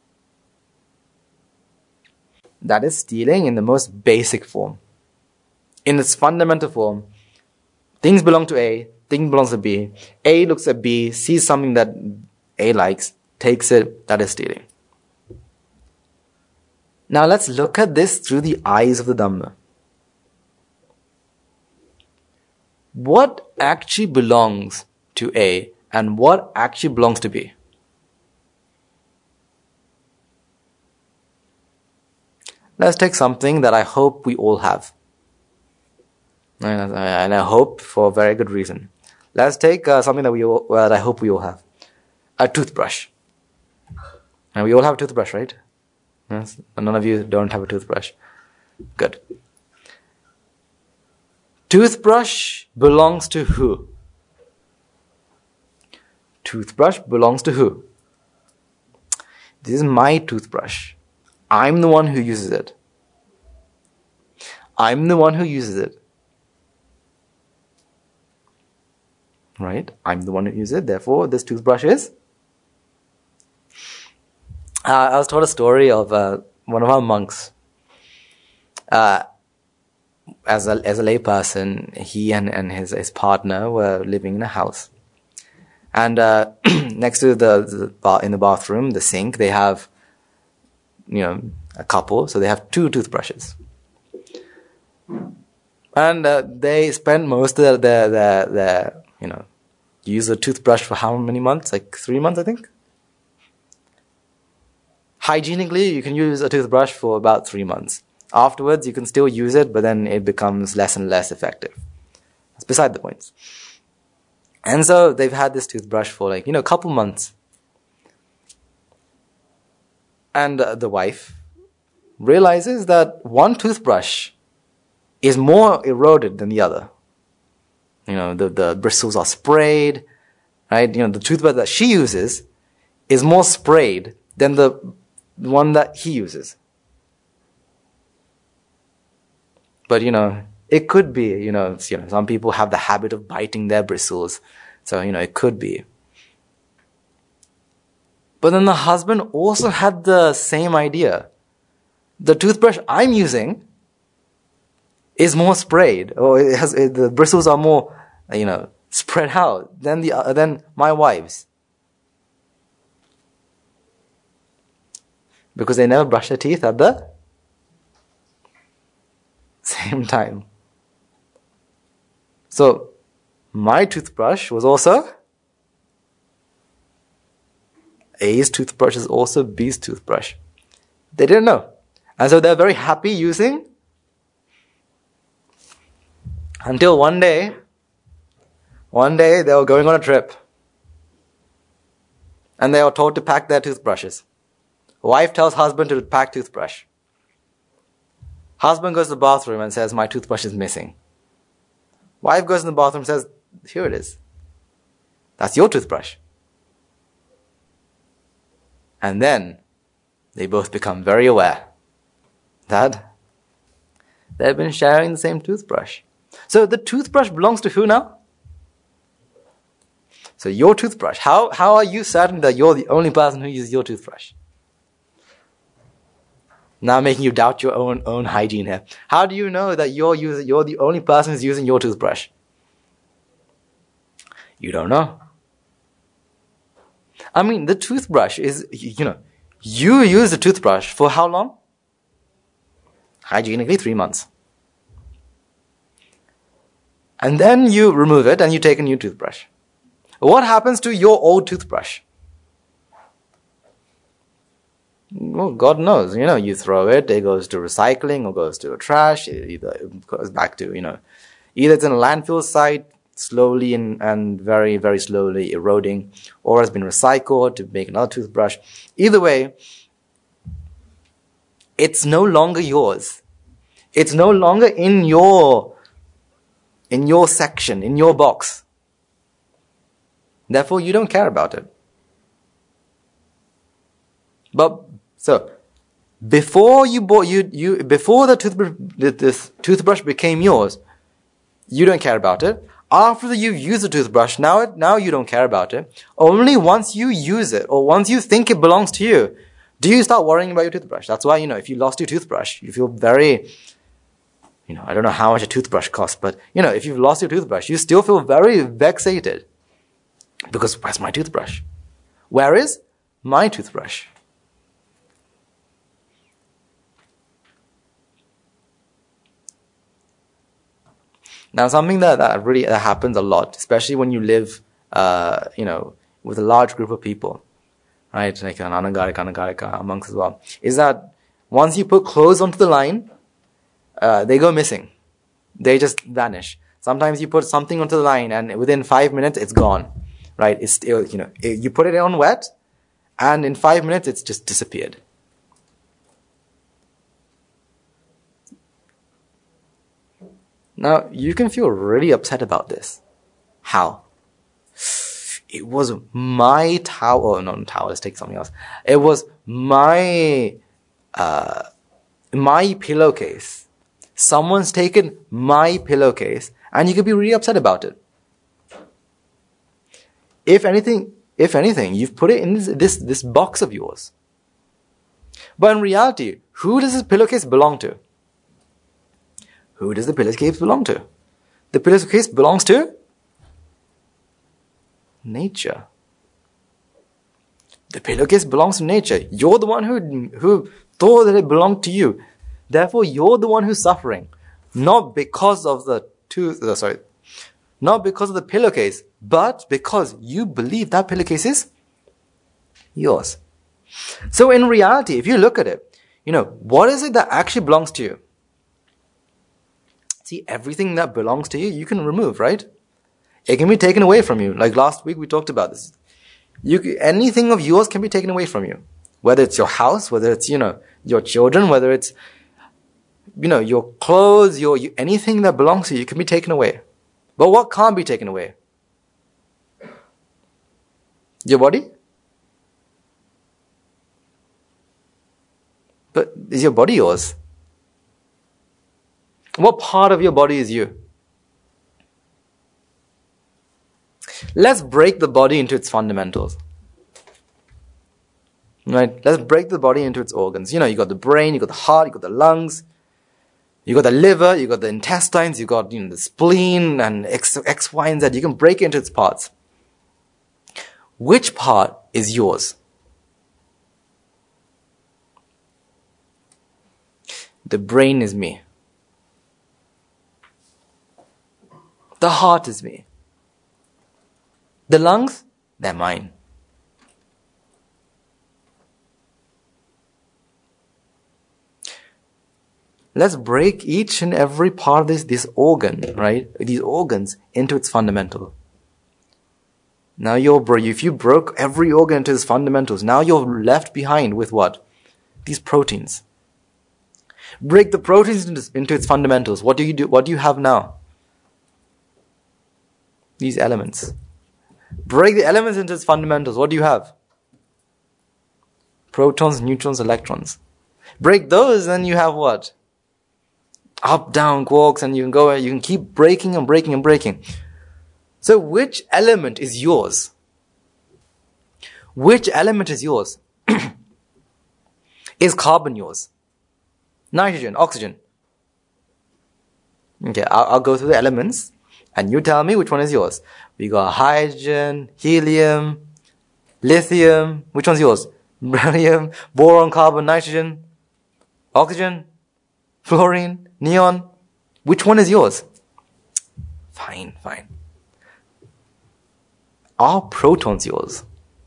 That is stealing in the most basic form. In its fundamental form, things belong to A, thing belongs to B. A looks at B, sees something that A likes, takes it, that is stealing. Now let's look at this through the eyes of the Dhamma. What actually belongs to A and what actually belongs to B? Let's take something that I hope we all have. And I hope for a very good reason. Let's take uh, something that we all, well, that I hope we all have. A toothbrush. And we all have a toothbrush, right? Yes? None of you don't have a toothbrush. Good. Toothbrush belongs to who? Toothbrush belongs to who? This is my toothbrush. I'm the one who uses it. I'm the one who uses it. Right? I'm the one who uses it. Therefore, this toothbrush is. Uh, I was told a story of uh, one of our monks. Uh, as a as a lay person, he and, and his his partner were living in a house, and uh, next to the, the bar, in the bathroom, the sink, they have, you know, a couple, so they have two toothbrushes, and uh, they spend most of their their their you know, use a toothbrush for how many months? Like three months, I think. Hygienically, you can use a toothbrush for about three months. Afterwards, you can still use it, but then it becomes less and less effective. That's beside the point. And so they've had this toothbrush for like, you know, a couple months. And uh, the wife realizes that one toothbrush is more eroded than the other. You know, the, the bristles are sprayed, right? You know, the toothbrush that she uses is more sprayed than the one that he uses. But, you know, it could be, you know, you know, some people have the habit of biting their bristles. So, you know, it could be. But then the husband also had the same idea. The toothbrush I'm using is more sprayed, or it has, it, the bristles are more, you know, spread out than the uh, than my wife's. Because they never brush their teeth at the same time. So, my toothbrush was also A's toothbrush is also B's toothbrush. They didn't know. And so they're very happy using, until one day, one day they were going on a trip. And they were told to pack their toothbrushes. Wife tells husband to pack toothbrush. Husband goes to the bathroom and says, my toothbrush is missing. Wife goes in the bathroom and says, here it is. That's your toothbrush. And then they both become very aware that they've been sharing the same toothbrush. So the toothbrush belongs to who now? So your toothbrush. How, how are you certain that you're the only person who uses your toothbrush? Now making you doubt your own own hygiene here. How do you know that you're using, you're the only person who's using your toothbrush? You don't know. I mean, the toothbrush is, you know, you use the toothbrush for how long? Hygienically, three months. And then you remove it and you take a new toothbrush. What happens to your old toothbrush? Well, God knows, you know, you throw it, it goes to recycling or goes to trash, it either it goes back to, you know, either it's in a landfill site, slowly and, and very, very slowly eroding, or has been recycled to make another toothbrush. Either way, it's no longer yours. It's no longer in your, in your section, in your box. Therefore, you don't care about it. But so, before you bought you you before the toothbrush this toothbrush became yours, you don't care about it. After you use the toothbrush, now it, now you don't care about it. Only once you use it or once you think it belongs to you, do you start worrying about your toothbrush. That's why, you know, if you lost your toothbrush, you feel very, you know, I don't know how much a toothbrush costs, but you know, if you've lost your toothbrush, you still feel very vexated because where's my toothbrush? Where is my toothbrush? Now, something that, that really that happens a lot, especially when you live, uh, you know, with a large group of people, right? Like an anagarika, anagarika, monks as well, is that once you put clothes onto the line, uh, they go missing. They just vanish. Sometimes you put something onto the line and within five minutes, it's gone, right? It's still, you know, it, you put it on wet and in five minutes, it's just disappeared. Now, you can feel really upset about this. How? It was my towel. Oh, no, towel. Let's take something else. It was my, uh, my pillowcase. Someone's taken my pillowcase, and you could be really upset about it. If anything, if anything, you've put it in this, this, this box of yours. But in reality, who does this pillowcase belong to? Who does the pillowcase belong to? The pillowcase belongs to nature. The pillowcase belongs to nature. You're the one who, who thought that it belonged to you. Therefore, you're the one who's suffering. Not because of the tooth, uh, sorry, not because of the pillowcase, but because you believe that pillowcase is yours. So in reality, if you look at it, you know, what is it that actually belongs to you? See, everything that belongs to you, you can remove, right? It can be taken away from you. Like last week we talked about this. You, anything of yours can be taken away from you. Whether it's your house, whether it's, you know, your children, whether it's, you know, your clothes, your, you, anything that belongs to you can be taken away. But what can't be taken away? Your body? But is your body yours? What part of your body is you? Let's break the body into its fundamentals. Right? Let's break the body into its organs. You know, you got the brain, you got the heart, you got the lungs, you got the liver, you got the intestines, you got, you know, the spleen and X, X, Y, and Z. You can break it into its parts. Which part is yours? The brain is me. The heart is me. The lungs, they're mine. Let's break each and every part of this, this organ, right? These organs into its fundamental. Now you're, bro- if you broke every organ into its fundamentals, now you're left behind with what? These proteins. Break the proteins into, into its fundamentals. What do you do? What do you have now? These elements. Break the elements into its fundamentals. What do you have? Protons, neutrons, electrons. Break those, then you have what? Up, down, quarks, and you can go, you can keep breaking and breaking and breaking. So which element is yours? Which element is yours? Is carbon yours? Nitrogen, oxygen. Okay, I'll, I'll go through the elements and you tell me which one is yours. We got hydrogen, helium, lithium. Which one's yours? Beryllium, boron, carbon, nitrogen, oxygen, fluorine, neon. Which one is yours? Fine, fine. Are protons yours?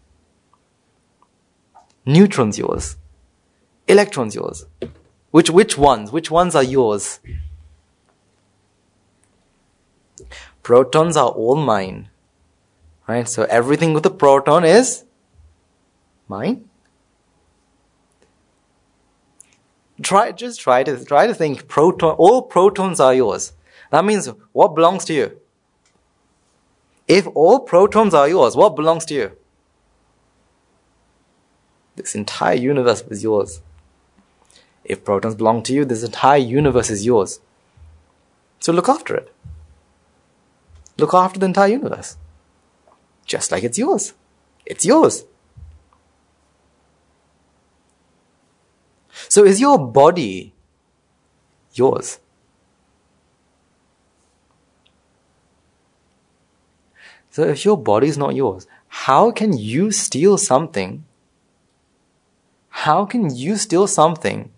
Neutrons yours? Electrons yours? Which, which ones? Which ones are yours? Protons are all mine. Right? So everything with a proton is mine. Try, just try to, try to think proton, all protons are yours. That means what belongs to you? If all protons are yours, what belongs to you? This entire universe is yours. If protons belong to you, this entire universe is yours. So look after it. Look after the entire universe. Just like it's yours. It's yours. So is your body yours? So if your body is not yours, how can you steal something? How can you steal something?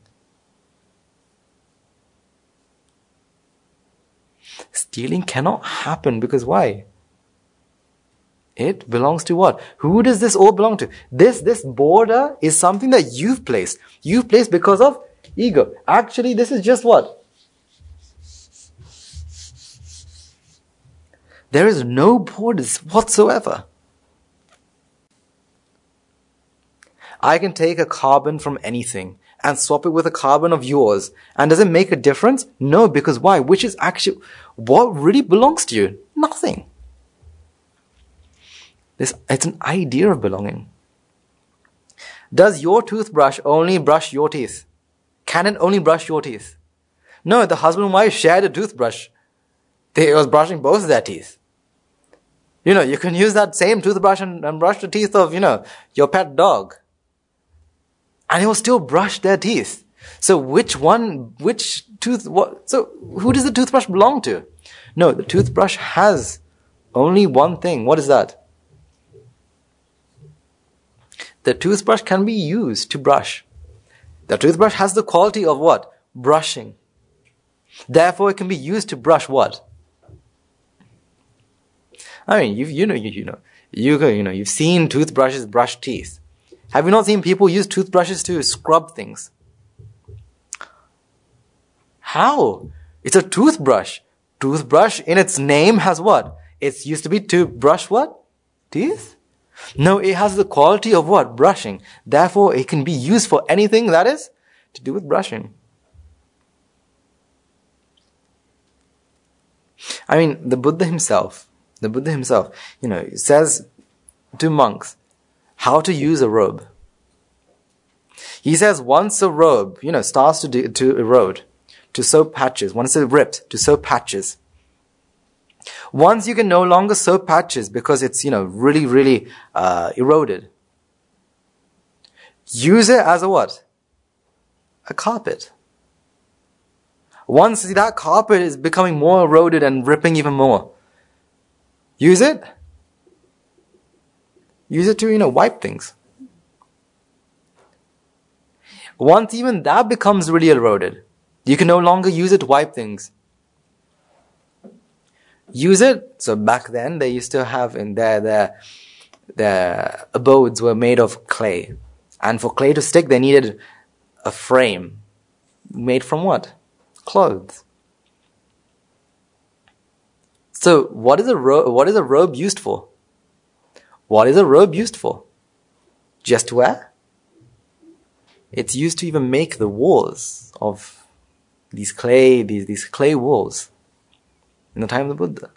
Stealing cannot happen because why? It belongs to what? Who does this all belong to? This, this border is something that you've placed. You've placed because of ego. Actually, this is just what? There is no borders whatsoever. I can take a carbon from anything and swap it with a carbon of yours. And does it make a difference? No, because why? Which is actually, what really belongs to you? Nothing. This, it's an idea of belonging. Does your toothbrush only brush your teeth? Can it only brush your teeth? No, the husband and wife shared a toothbrush. They was brushing both of their teeth. You know, you can use that same toothbrush and, and brush the teeth of, you know, your pet dog. And it will still brush their teeth. So which one, which tooth, what, so who does the toothbrush belong to? No, the toothbrush has only one thing. What is that? The toothbrush can be used to brush. The toothbrush has the quality of what? Brushing. Therefore, it can be used to brush what? I mean, you you know you, you know you you know you've seen toothbrushes brush teeth. Have you not seen people use toothbrushes to scrub things? How? It's a toothbrush. Toothbrush in its name has what? It's used to be to brush what? Teeth? No, it has the quality of what? Brushing. Therefore, it can be used for anything that is to do with brushing. I mean, the Buddha himself, the Buddha himself, you know, says to monks how to use a robe. He says once a robe, you know, starts to, do, to erode, to sew patches, once it's ripped, to sew patches. Once you can no longer sew patches because it's, you know, really, really uh, eroded. Use it as a what? A carpet. Once that carpet is becoming more eroded and ripping even more, use it. Use it to, you know, wipe things. Once even that becomes really eroded, you can no longer use it to wipe things. Use it. So back then they used to have in their, their, their abodes were made of clay. And for clay to stick, they needed a frame. Made from what? clothes. So what is a robe, what is a robe used for? What is a robe used for? Just to wear? It's used to even make the walls of these clay, these, these clay walls in the time of the Buddha.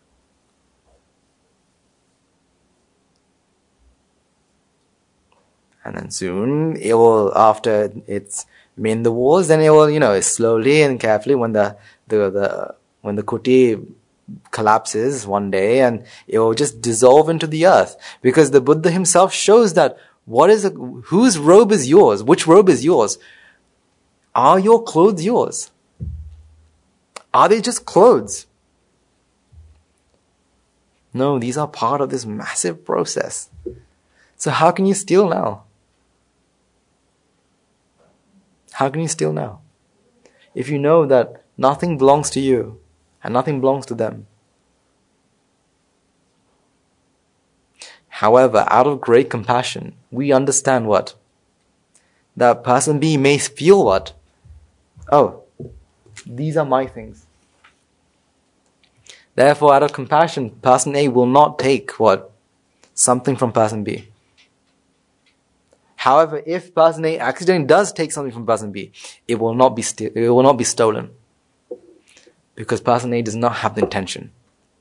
And then soon, it will, after it's made the walls, then it will, you know, slowly and carefully, when the, the, the, when the kuti collapses one day, and it will just dissolve into the earth. Because the Buddha himself shows that what is, a, whose robe is yours? Which robe is yours? Are your clothes yours? Are they just clothes? No, these are part of this massive process. So how can you steal now? How can you steal now? If you know that nothing belongs to you and nothing belongs to them. However, out of great compassion, we understand what? That person B may feel what? Oh, these are my things. Therefore, out of compassion, person A will not take what? Something from person B. However, if person A accidentally does take something from person B, it will not be st- it will not be stolen, because person A does not have the intention.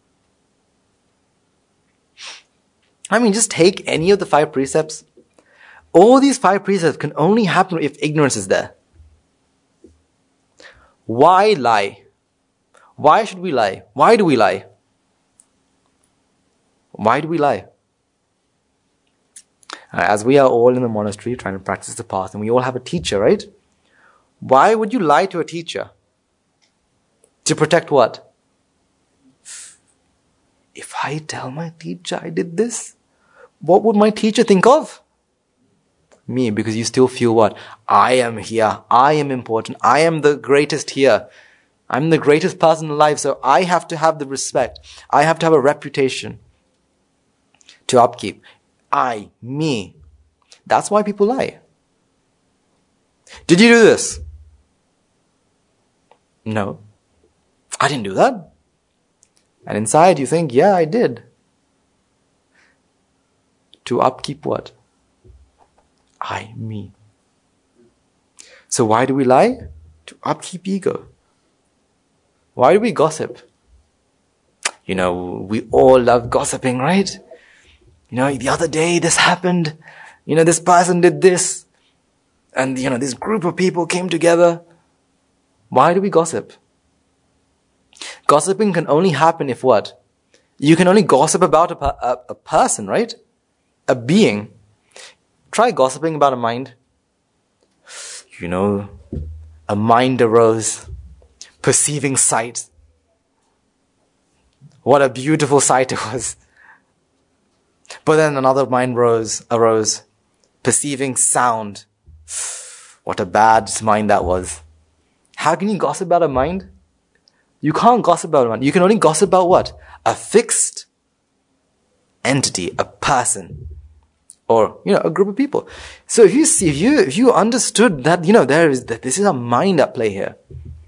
I mean, just take any of the five precepts. All these five precepts can only happen if ignorance is there. Why lie? Why should we lie? Why do we lie? Why do we lie? As we are all in the monastery trying to practice the path, and we all have a teacher, right? Why would you lie to a teacher? To protect what? If I tell my teacher I did this, what would my teacher think of? Me, because you still feel what? I am here. I am important. I am the greatest here. I'm the greatest person alive, so I have to have the respect. I have to have a reputation to upkeep. I, me. That's why people lie. Did you do this? No. I didn't do that. And inside you think, yeah, I did. To upkeep what? I, me. So why do we lie? To upkeep ego. Why do we gossip? You know, we all love gossiping, right? You know, the other day this happened. You know, this person did this. And, you know, this group of people came together. Why do we gossip? Gossiping can only happen if what? You can only gossip about a, a, a person, right? A being. Try gossiping about a mind. You know, a mind arose, perceiving sight. What a beautiful sight it was. But then another mind rose, arose, perceiving sound. What a bad mind that was. How can you gossip about a mind? You can't gossip about a mind. You can only gossip about what? A fixed entity, a person, or, you know, a group of people. So if you see, if you, if you understood that, you know, there is, that this is a mind at play here.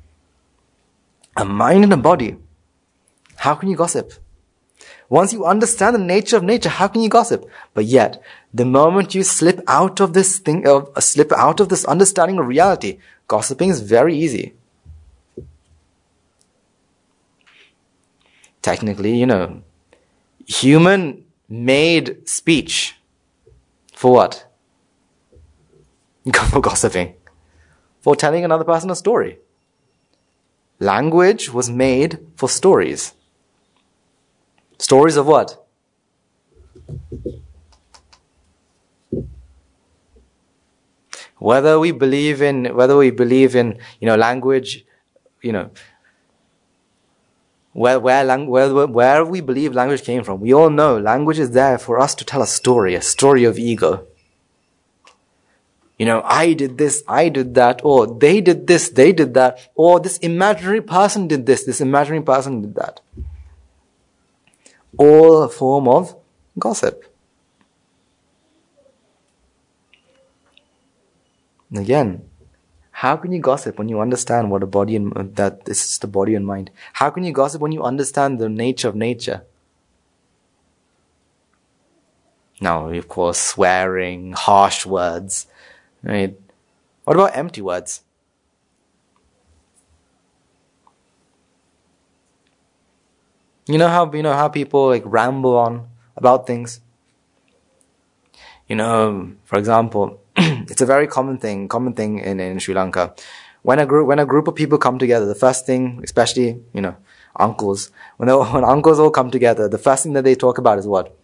A mind and a body. How can you gossip? Once you understand the nature of nature, how can you gossip? But yet, the moment you slip out of this thing, of uh, slip out of this understanding of reality, gossiping is very easy. Technically, you know, human made speech for what? For gossiping. For telling another person a story. Language was made for stories. Stories of what? Whether we believe in, whether we believe in, you know, language, you know, where, where, lang- where, where we believe language came from, we all know language is there for us to tell a story, a story of ego. You know, I did this, I did that, or they did this, they did that, or this imaginary person did this, this imaginary person did that. All a form of gossip. And again, How can you gossip when you understand what a body and that this is the body and mind? How can you gossip when you understand the nature of nature? Now, of course, swearing, harsh words, right? What about empty words? You know how you know how people like ramble on about things? You know, for example, it's a very common thing, common thing in, in Sri Lanka. When a group when a group of people come together, the first thing, especially, you know, uncles, when they, when uncles all come together, the first thing that they talk about is what?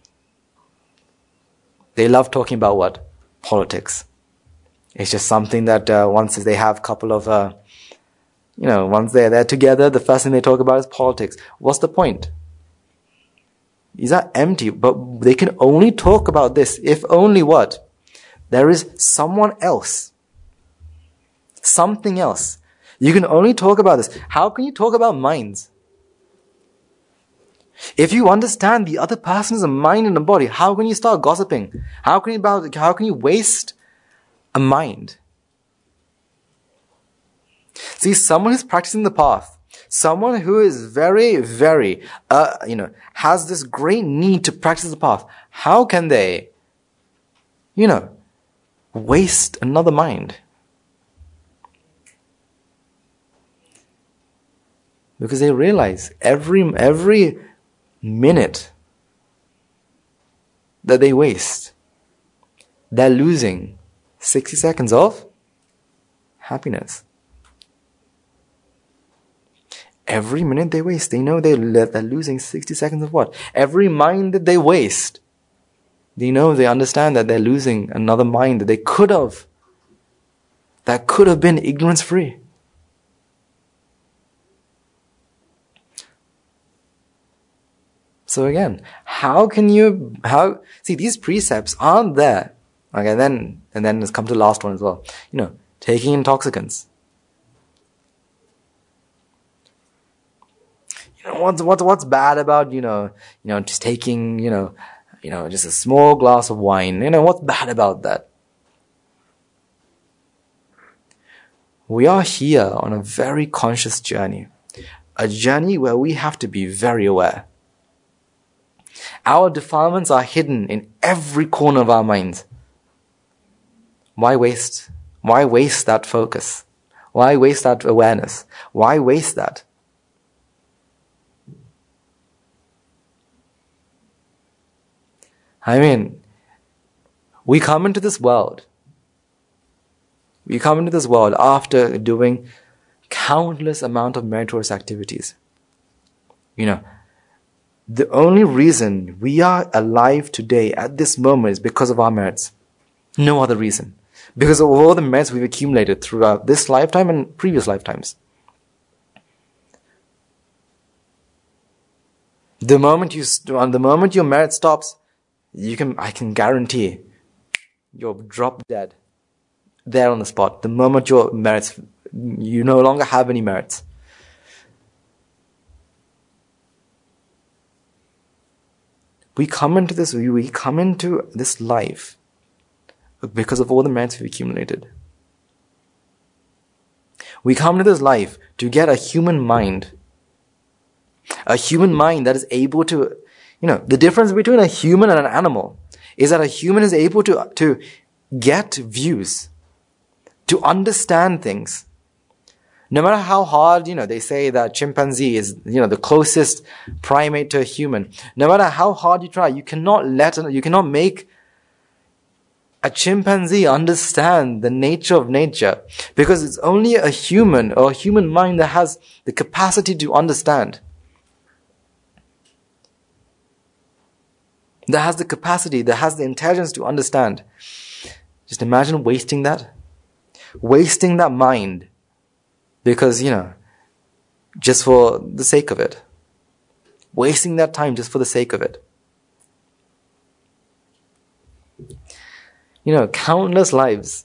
They love talking about what? Politics. It's just something that uh, once they have a couple of, uh, you know, once they're there together, the first thing they talk about is politics. What's the point? These are empty, but they can only talk about this if only what? There is someone else. Something else. You can only talk about this. How can you talk about minds? If you understand the other person is a mind and a body, how can you start gossiping? How can you about, how can you waste a mind? See, someone who's practicing the path, someone who is very, very, uh, you know, has this great need to practice the path, how can they, you know, waste another mind? Because they realize every, every minute that they waste, they're losing sixty seconds of happiness. Every minute they waste, they know they're, they're losing sixty seconds of what? Every mind that they waste, they know, they understand that they're losing another mind that they could have, that could have been ignorance free. So again, how can you, how, see, these precepts aren't there. Okay, then, and then let's come to the last one as well. You know, taking intoxicants. You know, what's, what's, what's bad about, you know, you know, just taking, you know, you know, just a small glass of wine. You know, what's bad about that? We are here on a very conscious journey. A journey where we have to be very aware. Our defilements are hidden in every corner of our minds. Why waste? Why waste that focus? Why waste that awareness? Why waste that? I mean, we come into this world. We come into this world after doing countless amount of meritorious activities. You know, the only reason we are alive today at this moment is because of our merits. No other reason. Because of all the merits we've accumulated throughout this lifetime and previous lifetimes. The moment you, on the moment your merit stops, you can, I can guarantee, you're drop dead. There on the spot. The moment your merits, you no longer have any merits. We come into this, we come into this life because of all the merits we've accumulated. We come into this life to get a human mind. A human mind that is able to, you know, the difference between a human and an animal is that a human is able to, to get views, to understand things. No matter how hard, you know, they say that chimpanzee is, you know, the closest primate to a human. No matter how hard you try, you cannot let, you cannot make a chimpanzee understand the nature of nature. Because it's only a human or a human mind that has the capacity to understand. That has the capacity, that has the intelligence to understand. Just imagine wasting that. Wasting that mind. Because, you know, just for the sake of it. Wasting that time just for the sake of it. You know, countless lives.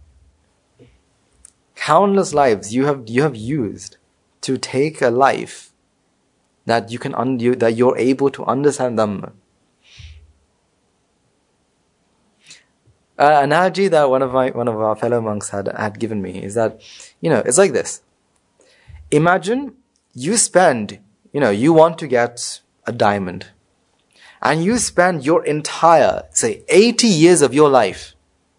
Countless lives you have you have used to take a life that you can un- you, that you're able to understand them. Uh, analogy that one of my one of our fellow monks had had given me is that, you know, it's like this. Imagine you spend, you know, you want to get a diamond, and you spend your entire, say, eighty years of your life,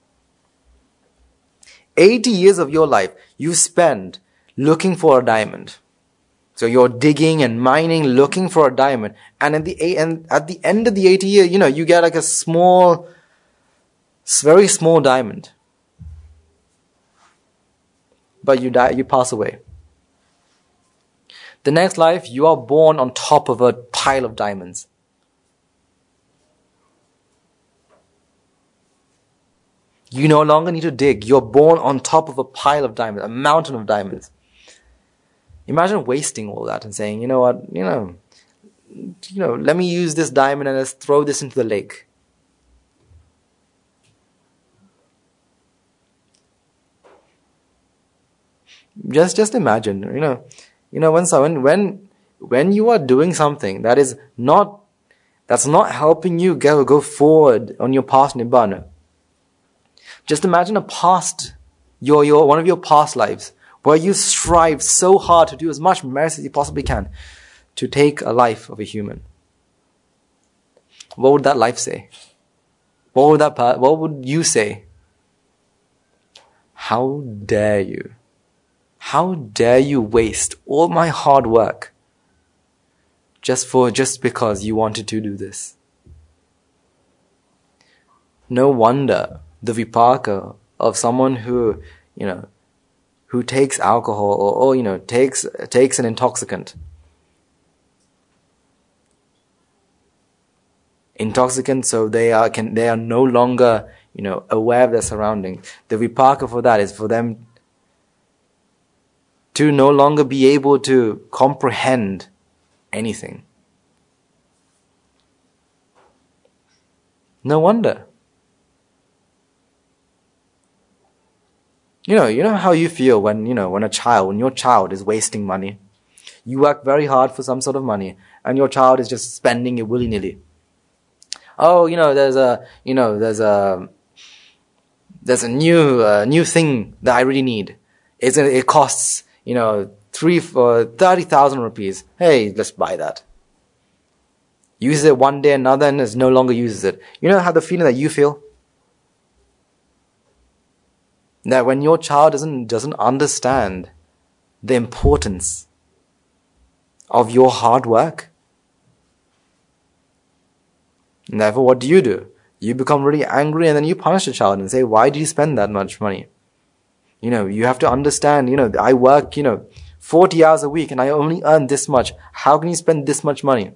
eighty years of your life, you spend looking for a diamond. So you're digging and mining, looking for a diamond, and at the and at the end of the eighty years, you know, you get like a small, very small diamond. But you die, you pass away. The next life, you are born on top of a pile of diamonds. You no longer need to dig. You're born on top of a pile of diamonds, a mountain of diamonds. Imagine wasting all that and saying, you know what, you know, you know, let me use this diamond and let's throw this into the lake. Just, just imagine, you know, you know, when someone, when, when you are doing something that is not, that's not helping you go, go forward on your past nibbana. Just imagine a past, your, your, one of your past lives, where you strive so hard to do as much merit as you possibly can to take a life of a human. What would that life say? What would that, what would you say? How dare you? How dare you waste all my hard work just for, just because you wanted to do this? No wonder the vipaka of someone who, you know, who takes alcohol or, or you know, takes, takes an intoxicant. Intoxicant, so they are, can, they are no longer, you know, aware of their surroundings. The vipaka for that is for them to no longer be able to comprehend anything. No wonder. You know, you know how you feel when, you know, when a child, when your child is wasting money. You work very hard for some sort of money, and your child is just spending it willy-nilly. Oh, you know, there's a, you know, there's a, there's a new, uh, new thing that I really need. It's, it costs, you know, three for thirty thousand rupees. Hey, let's buy that. Uses it one day, another, and is no longer uses it. You know how the feeling that you feel? That when your child doesn't, doesn't understand the importance of your hard work. And therefore, what do you do? You become really angry and then you punish the child and say, why do you spend that much money? You know, you have to understand, you know, I work, you know, forty hours a week and I only earn this much. How can you spend this much money?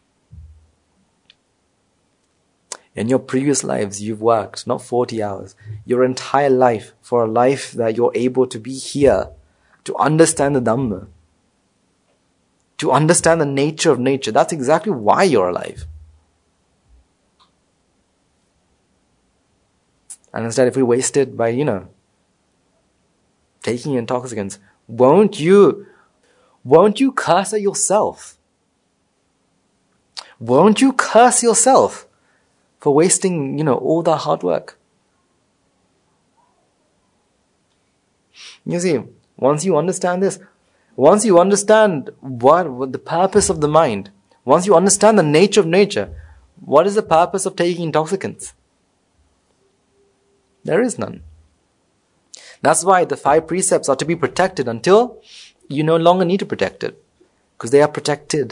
In your previous lives, you've worked, not forty hours, your entire life for a life that you're able to be here, to understand the Dhamma, to understand the nature of nature. That's exactly why you're alive. And instead, if we waste it by, you know, taking intoxicants, won't you, won't you curse at yourself? Won't you curse yourself for wasting, you know, all that hard work? You see, once you understand this, once you understand what, what the purpose of the mind, once you understand the nature of nature, what is the purpose of taking intoxicants? There is none. That's why the five precepts are to be protected until you no longer need to protect it, because they are protected.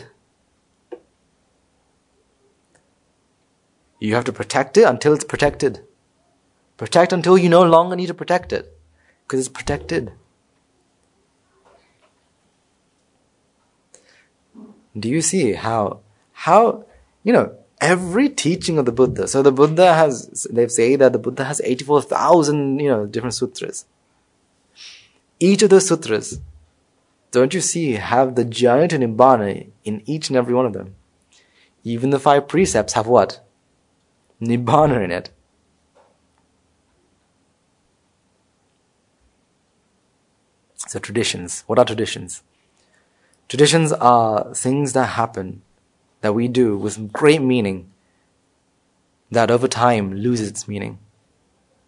You have to protect it until it's protected. Protect until you no longer need to protect it, because it's protected. Do you see how, how, you know, every teaching of the Buddha, so the Buddha has, they say that the Buddha has eighty-four thousand, you know, different sutras. Each of those sutras, don't you see, have the journey to Nibbana in each and every one of them. Even the five precepts have what? Nibbana in it. So traditions. What are traditions? Traditions are things that happen, that we do with great meaning, that over time loses its meaning.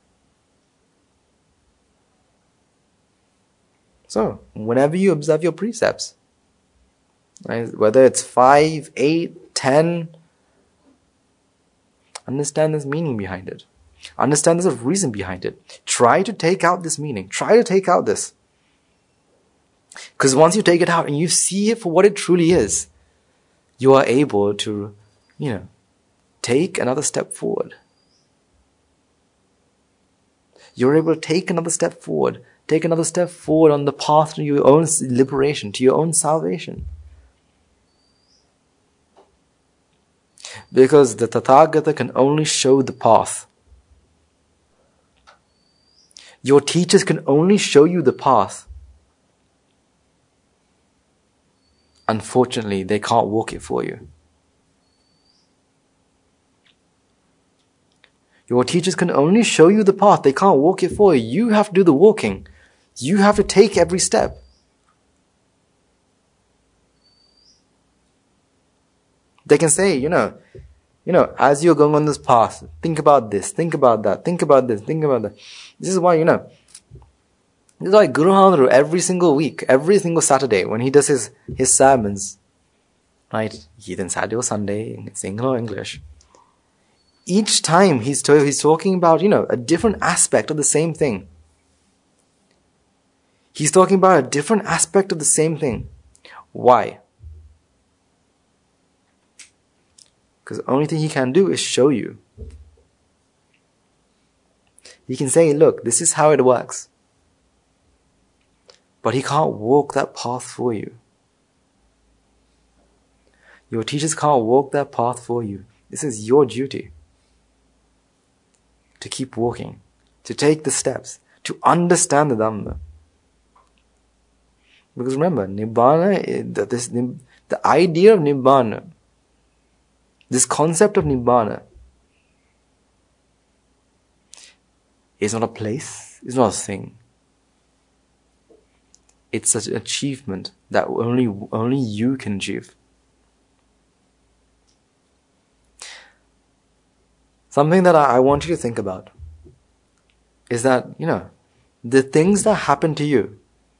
So, whenever you observe your precepts, right, whether it's five, eight, ten, understand this meaning behind it. Understand there's a reason behind it. Try to take out this meaning. Try to take out this. Because once you take it out and you see it for what it truly is, you are able to, you know, take another step forward. You're able to take another step forward. Take another step forward on the path to your own liberation, to your own salvation. Because the Tathagata can only show the path. Your teachers can only show you the path. Unfortunately, they can't walk it for you. Your teachers can only show you the path. They can't walk it for you. You have to do the walking. You have to take every step. They can say, you know, you know, as you're going on this path, think about this, think about that, think about this, think about that. This is why, you know, this is why Guru Handru every single week, every single Saturday, when he does his, his sermons, right, either Saturday or Sunday, in Sinhala or English, each time he's, to, he's talking about, you know, a different aspect of the same thing. He's talking about a different aspect of the same thing. Why? Because the only thing he can do is show you. He can say, look, this is how it works. But he can't walk that path for you. Your teachers can't walk that path for you. This is your duty. To keep walking. To take the steps. To understand the Dhamma. Because remember, Nibbana, the, this, the idea of Nibbana, this concept of Nibbana, is not a place, it's not a thing. It's an achievement that only, only you can achieve. Something that I, I want you to think about is that, you know, the things that happen to you,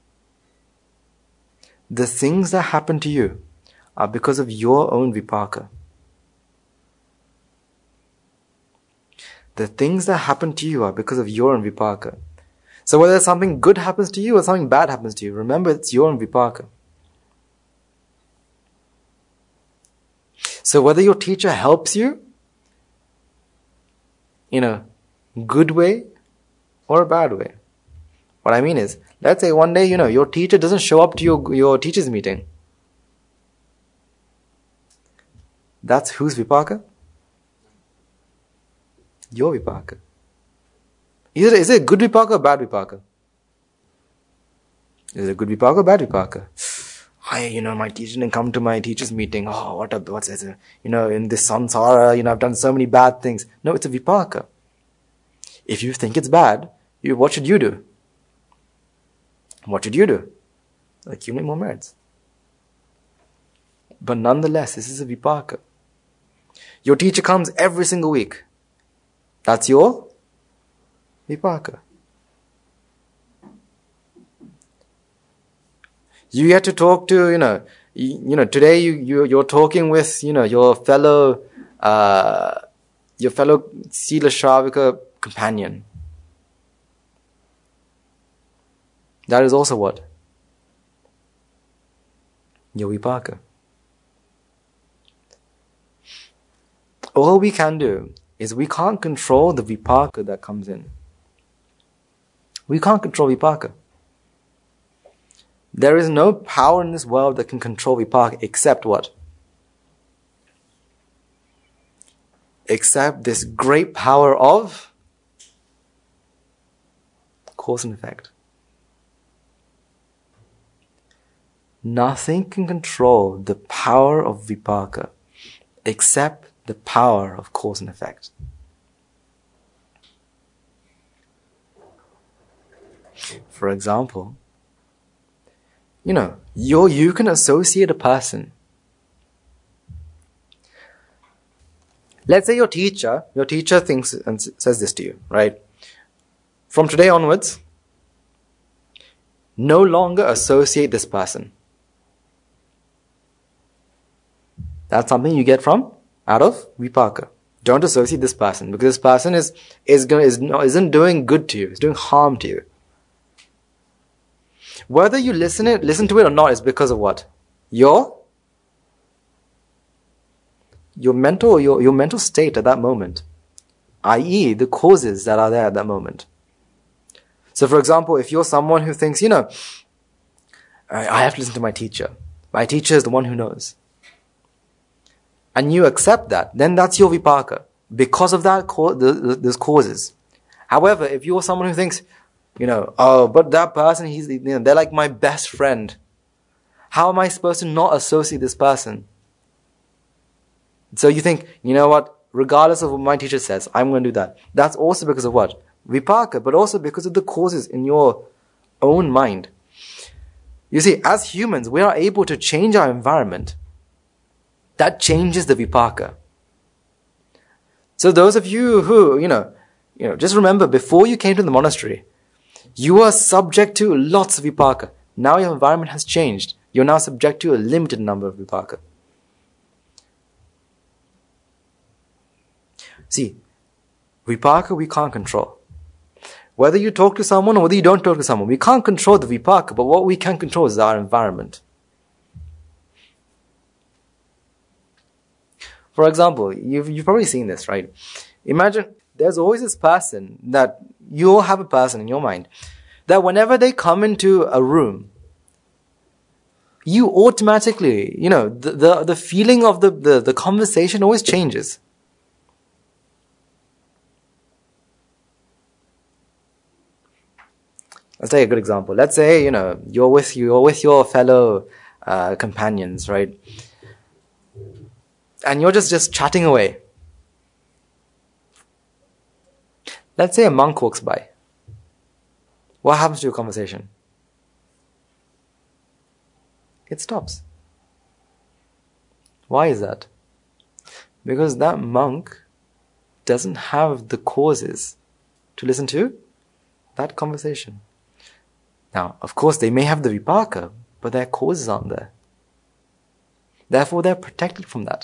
the things that happen to you are because of your own vipaka. The things that happen to you are because of your own vipaka. So whether something good happens to you or something bad happens to you, remember it's your own vipaka. So whether your teacher helps you in a good way or a bad way. What I mean is, let's say one day, you know, your teacher doesn't show up to your, your teacher's meeting. That's whose vipaka? Your vipaka. Is it, is it a good vipaka or bad vipaka? Is it a good vipaka or bad vipaka? I, you know, my teacher didn't come to my teacher's meeting. Oh, what a, what's it? You know, in this samsara, you know, I've done so many bad things. No, it's a vipaka. If you think it's bad, you, what should you do? What should you do? Accumulate more merits. But nonetheless, this is a vipaka. Your teacher comes every single week. That's your vipaka. You get to talk to, you know, you, you know, today you, you, you're talking with, you know, your fellow, uh, your fellow Sila Shravika companion. That is also what? Your vipaka. All we can do is we can't control the vipaka that comes in. We can't control vipaka. There is no power in this world that can control vipaka except what? Except this great power of cause and effect. Nothing can control the power of vipaka except the power of cause and effect. For example, you know, you you can associate a person. Let's say your teacher, your teacher thinks and says this to you, right? From today onwards, no longer associate this person. That's something you get from, out of vipaka. Don't associate this person, because this person is, is going, is, no, isn't doing good to you, it's doing harm to you. Whether you listen it, listen to it or not is because of what? Your, your mental, your, your mental state at that moment. that is the causes that are there at that moment. So for example, if you're someone who thinks, you know, I have to listen to my teacher. My teacher is the one who knows. And you accept that, then that's your vipaka. Because of that, there's causes. However, if you're someone who thinks, you know, oh, but that person, he's, you know, they're like my best friend. How am I supposed to not associate this person? So you think, you know what, regardless of what my teacher says, I'm going to do that. That's also because of what? Vipaka, but also because of the causes in your own mind. You see, as humans, we are able to change our environment. That changes the vipaka. So those of you who, you know, you know, just remember, before you came to the monastery, you were subject to lots of vipaka. Now your environment has changed. You're now subject to a limited number of vipaka. See, vipaka we can't control. Whether you talk to someone or whether you don't talk to someone, we can't control the vipaka, but what we can control is our environment. For example, you've, you've probably seen this, right? Imagine there's always this person that you'll have a person in your mind that whenever they come into a room, you automatically, you know, the, the, the feeling of the, the, the conversation always changes. Let's take a good example. Let's say, you know, you're with, you're with your fellow uh, companions, right? And you're just, just chatting away. Let's say a monk walks by. What happens to your conversation? It stops. Why is that? Because that monk doesn't have the causes to listen to that conversation. Now, of course, they may have the vipaka, but their causes aren't there. Therefore, they're protected from that.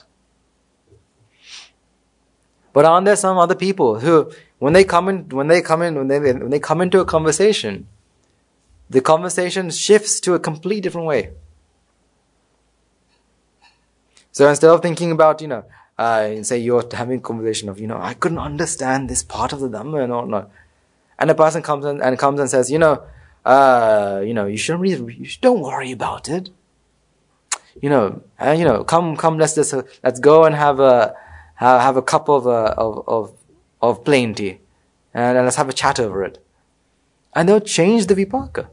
But aren't there some other people who, when they come in, when they come in, when they, when they come into a conversation, the conversation shifts to a completely different way. So instead of thinking about, you know, uh, say you're having a conversation of, you know, I couldn't understand this part of the Dhamma and all, no. And a person comes in, and comes and says, you know, uh, you know, you shouldn't really, you should, don't worry about it. You know, uh, you know, come, come, let's just, uh, let's go and have a, have, have a cup of, uh, of, of, of plain tea, and, and let's have a chat over it. And they'll change the vipaka.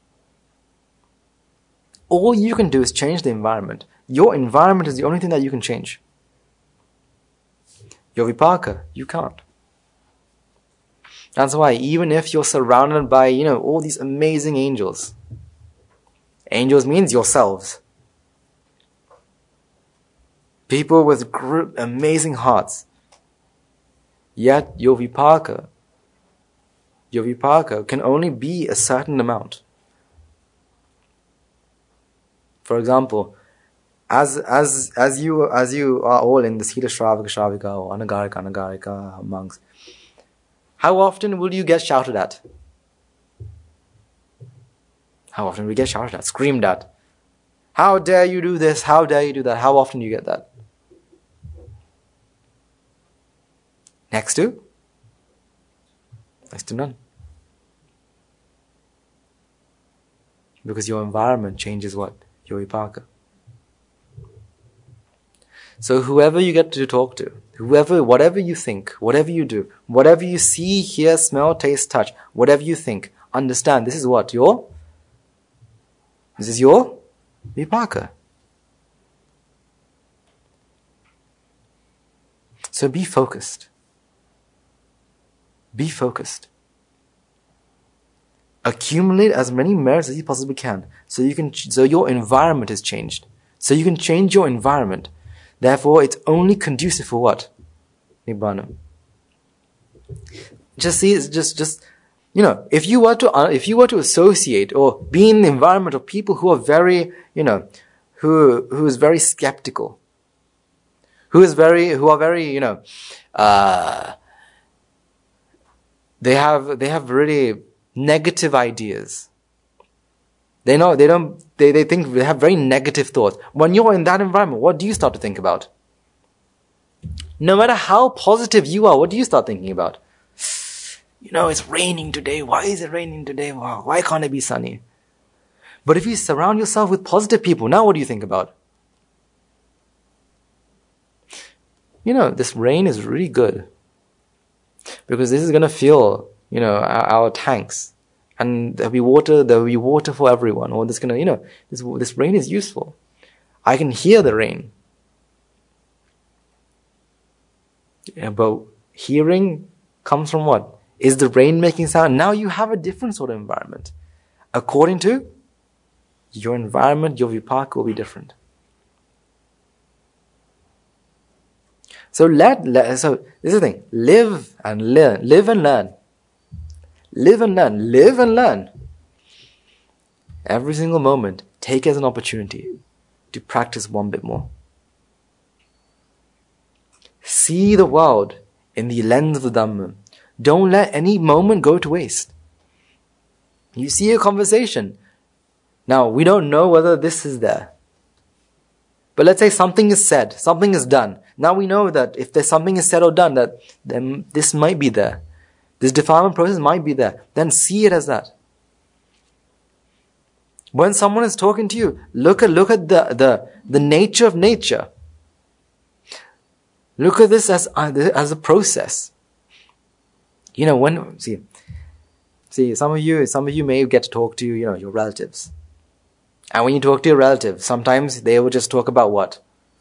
All you can do is change the environment. Your environment is the only thing that you can change. Your vipaka, you can't. That's why even if you're surrounded by, you know, all these amazing angels, angels means yourselves. People with gr- amazing hearts. Yet your vipaka, your vipaka can only be a certain amount. For example, as as as you as you are all in the Sila Shravaka Shravika or Anagarika Anagarika monks, how often will you get shouted at? How often will you get shouted at, screamed at? How dare you do this? How dare you do that? How often do you get that? Next to? Next to none. Because your environment changes what? Your vipaka. So whoever you get to talk to, whoever, whatever you think, whatever you do, whatever you see, hear, smell, taste, touch, whatever you think, understand this is what? Your? This is your vipaka. So be focused. Be focused. Accumulate as many merits as you possibly can, so you can, so your environment is changed. So you can change your environment. Therefore, it's only conducive for what? Nibbana. Just see, just, just, you know, if you were to, uh, if you were to associate or be in the environment of people who are very, you know, who, who is very skeptical, who is very, who are very, you know, uh, they have, they have really negative ideas. They know, they don't, they, they think, they have very negative thoughts. When you're in that environment, what do you start to think about? No matter how positive you are, what do you start thinking about? You know, it's raining today. Why is it raining today? Wow, why can't it be sunny? But if you surround yourself with positive people, now what do you think about? You know, this rain is really good. Because this is going to fill, you know, our, our tanks. And there'll be water, there'll be water for everyone. Or this gonna, you know, this, this rain is useful. I can hear the rain. Yeah, but hearing comes from what? Is the rain making sound? Now you have a different sort of environment. According to your environment, your vipak will be different. So let, let so this is the thing. Live and learn. Live and learn. Live and learn. Live and learn. Every single moment, take as an opportunity to practice one bit more. See the world in the lens of the Dhamma. Don't let any moment go to waste. You see a conversation. Now, we don't know whether this is there. But let's say something is said, something is done. Now we know that if there's something is said or done, that then this might be there. This defilement process might be there. Then see it as that. When someone is talking to you, look at look at the the, the nature of nature. Look at this as as a process. You know, when see, see some of you some of you may get to talk to you know your relatives, and when you talk to your relatives, sometimes they will just talk about what.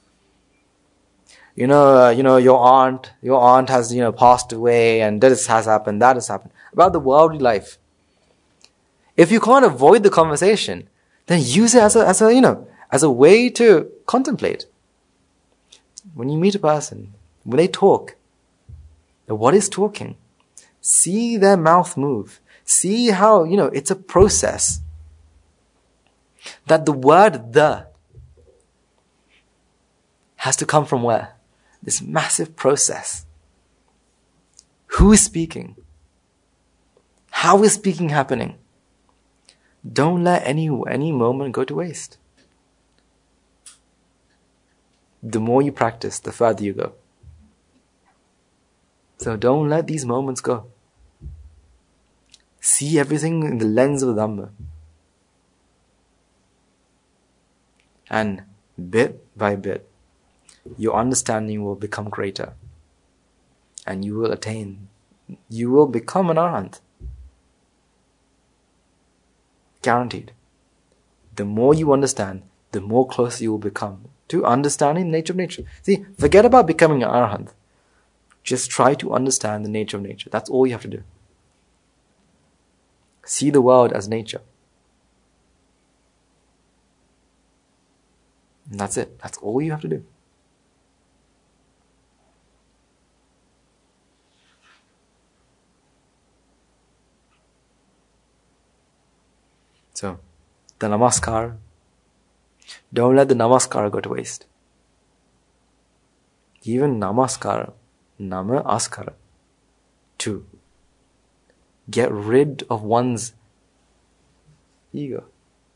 You know, uh, you know, your aunt, your aunt has, you know, passed away and this has happened, that has happened. About the worldly life. If you can't avoid the conversation, then use it as a, as a, you know, as a way to contemplate. When you meet a person, when they talk, what is talking? See their mouth move. See how, you know, it's a process. That the word the has to come from where? This massive process. Who is speaking? How is speaking happening? Don't let any, any moment go to waste. The more you practice, the further you go. So don't let these moments go. See everything in the lens of the Dhamma. And bit by bit, your understanding will become greater. And you will attain, you will become an Arhat. Guaranteed. The more you understand, the more closer you will become to understanding the nature of nature. See, forget about becoming an Arhat. Just try to understand the nature of nature. That's all you have to do. See the world as nature. And that's it. That's all you have to do. So, the namaskar, don't let the namaskar go to waste. Even namaskar, nama askara, to get rid of one's ego.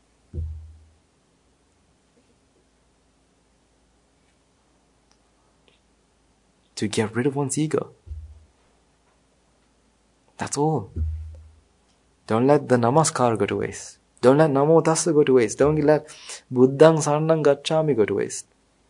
To get rid of one's ego. That's all. Don't let the namaskar go to waste. Don't let Namo Tassa go to waste. Don't let Buddhang Saranang Gacchami go to waste.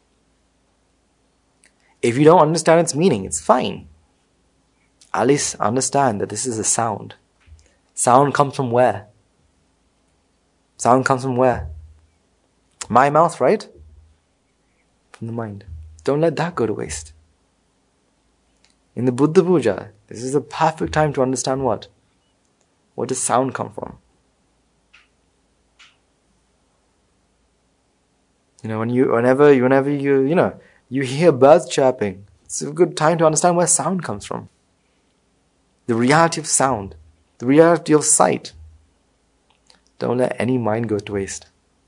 If you don't understand its meaning, it's fine. At least understand that this is a sound. Sound comes from where? Sound comes from where? My mouth, right? From the mind. Don't let that go to waste. In the Buddha Puja, this is the perfect time to understand what? Where does sound come from? You know, when you, whenever, whenever you, you know, you hear birds chirping, it's a good time to understand where sound comes from. The reality of sound. The reality of sight. Don't let any mind go to waste.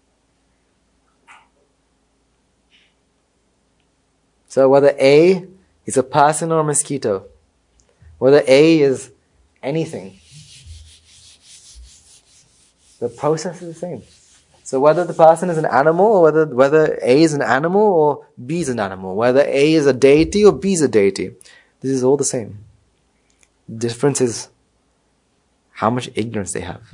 So whether A is a person or a mosquito, whether A is anything, the process is the same. So whether the person is an animal, or whether whether A is an animal or B is an animal, whether A is a deity or B is a deity, this is all the same. The difference is how much ignorance they have.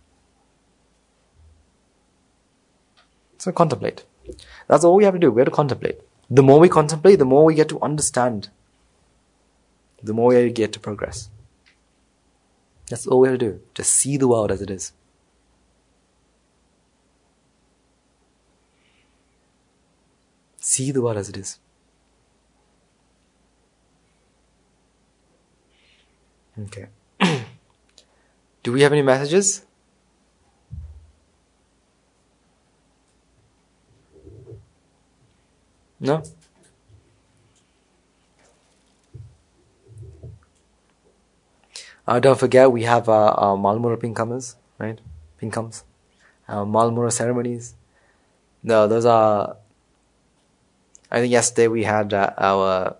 So contemplate. That's all we have to do. We have to contemplate. The more we contemplate, the more we get to understand. The more we get to progress. That's all we have to do. Just see the world as it is. See the world as it is. Okay. Do we have any messages? No? Uh, don't forget, we have uh, our Malmura Pinkamas, right? Pinkams. Our Malmura ceremonies. No, those are... I think yesterday we had uh, our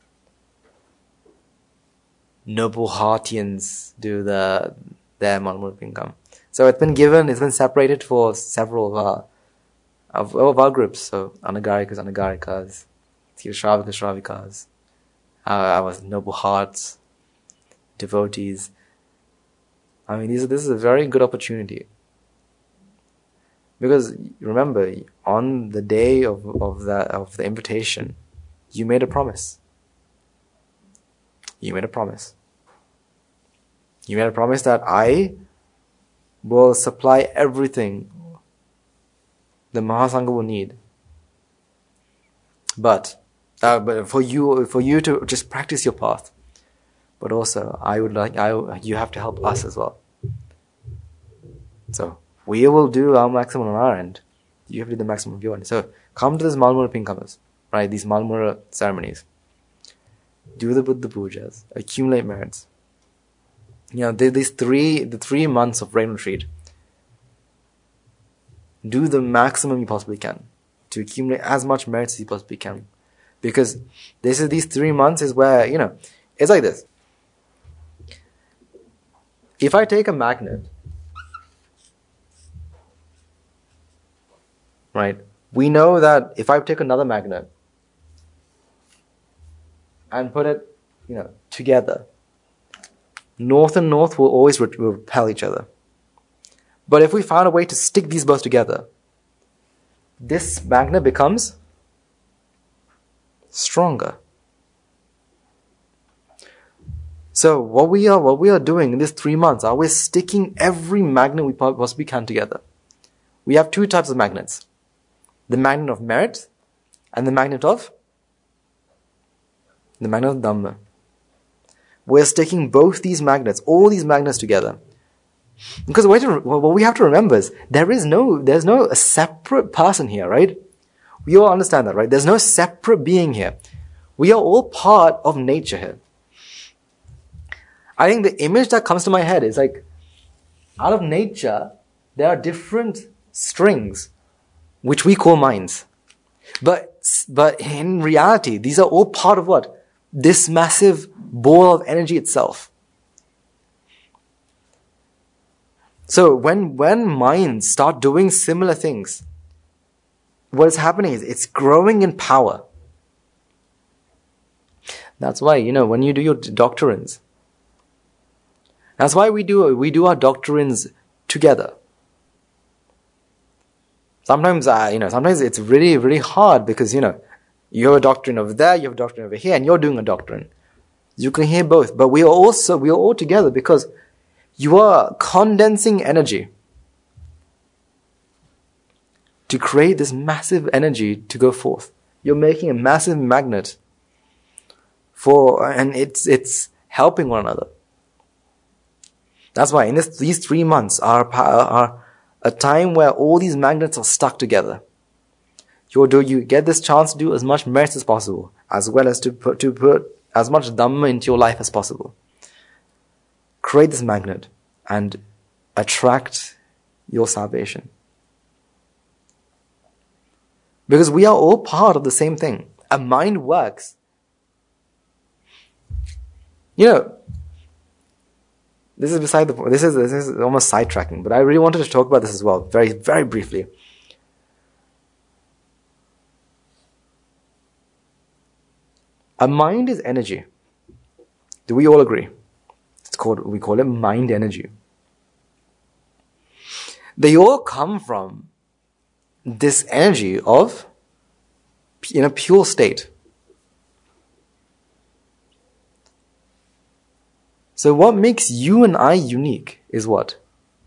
Noble Heartians do the their Malmura Pinkam. So it's been given, it's been separated for several of our Of, of our groups, so Anagarikas, Anagarikas, Shravikas, Shravikas, uh, our noble hearts, devotees. I mean, these are, this is a very good opportunity. Because remember, on the day of, of, that, of the invitation, you made a promise. You made a promise. You made a promise that I will supply everything the Mahasangha will need. But, uh, but for you, for you to just practice your path. But also, I would like, I, you have to help us as well. So, we will do our maximum on our end. You have to do the maximum of your end. So, come to this Malmura Pinkamas, right? These Malmura ceremonies. Do the Buddha pujas. Accumulate merits. You know, these three, the three months of rain retreat. Do the maximum you possibly can to accumulate as much merits as you possibly can. Because this is, these three months is where, you know, it's like this. If I take a magnet, right, we know that if I take another magnet and put it, you know, together, north and north will always re- will repel each other. But if we found a way to stick these both together, this magnet becomes stronger. So what we are, what we are doing in these three months are we're sticking every magnet we possibly can together. We have two types of magnets. The magnet of merit and the magnet of the magnet of Dhamma. We're sticking both these magnets, all these magnets together. Because what we have to remember is there is no, there's no separate person here, right? We all understand that, right? There's no separate being here. We are all part of nature here. I think the image that comes to my head is like, out of nature, there are different strings, which we call minds. But, but in reality, these are all part of what? This massive ball of energy itself. So when, when minds start doing similar things, what is happening is it's growing in power. That's why, you know, when you do your doctrines, that's why we do, we do our doctrines together. Sometimes, uh, you know, sometimes it's really, really hard because, you know, you have a doctrine over there, you have a doctrine over here, and you're doing a doctrine. You can hear both, but we are also, we are all together because you are condensing energy to create this massive energy to go forth. You're making a massive magnet for, and it's, it's helping one another. That's why in this, these three months are, are a time where all these magnets are stuck together. You do, you get this chance to do as much merit as possible, as well as to put, to put as much Dhamma into your life as possible. Create this magnet. and attract your salvation. Because we are all part of the same thing. A mind works. You know, this is beside the point. This is, this is almost sidetracking, but I really wanted to talk about this as well, very, very briefly. A mind is energy. Do we all agree? It's called, we call it mind energy. They all come from this energy of, in a pure state. So what makes you and I unique is what?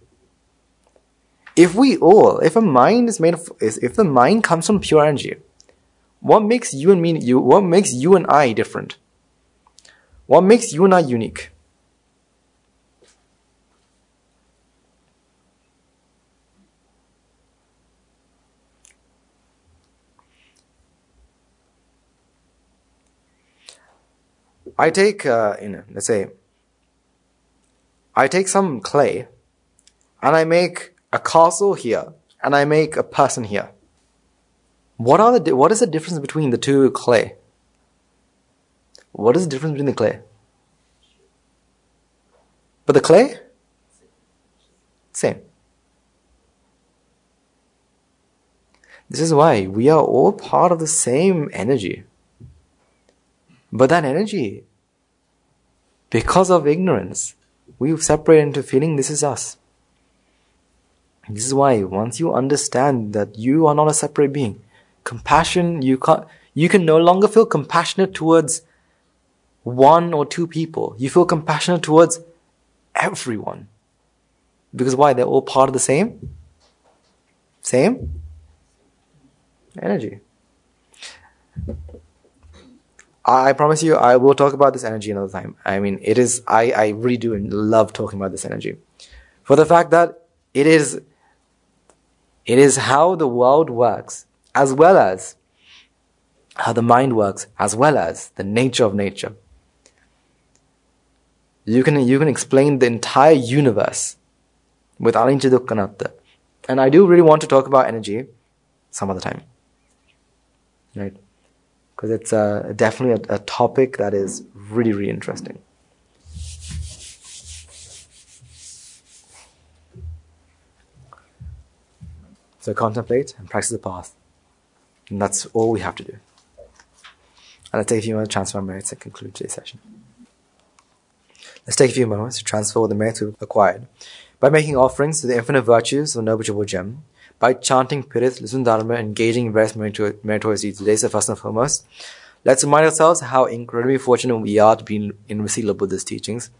If we all, if a mind is made of, if the mind comes from pure energy, what makes you and me, you, what makes you and I different? What makes you and I unique? I take, uh, you know, let's say, I take some clay, and I make a castle here, and I make a person here. What are the, what is the difference between the two clay? What is the difference between the clay? But the clay? Same. This is why we are all part of the same energy. But that energy, because of ignorance, we separate into feeling this is us. This is why once you understand that you are not a separate being, compassion, you can't, you can no longer feel compassionate towards one or two people. You feel compassionate towards everyone. Because why? They're all part of the same, same energy. I promise you, I will talk about this energy another time. I mean, it is, I, I really do love talking about this energy. For the fact that it is, it is how the world works, as well as how the mind works, as well as the nature of nature. You can, you can explain the entire universe with Anicca Dukkha Anatta. And I do really want to talk about energy some other time. Right? Because it's uh, definitely a, a topic that is really, really interesting. So contemplate and practice the path. And that's all we have to do. And let's take a few moments to transfer our merits and conclude today's session. Let's take a few moments to transfer all the merits we've acquired by making offerings to the infinite virtues of the Noble Triple Gem, by chanting Pirith, listening to Dharma, engaging in various meritorious deeds today. So first and foremost, let's remind ourselves how incredibly fortunate we are to be in, in receipt of Buddha's teachings.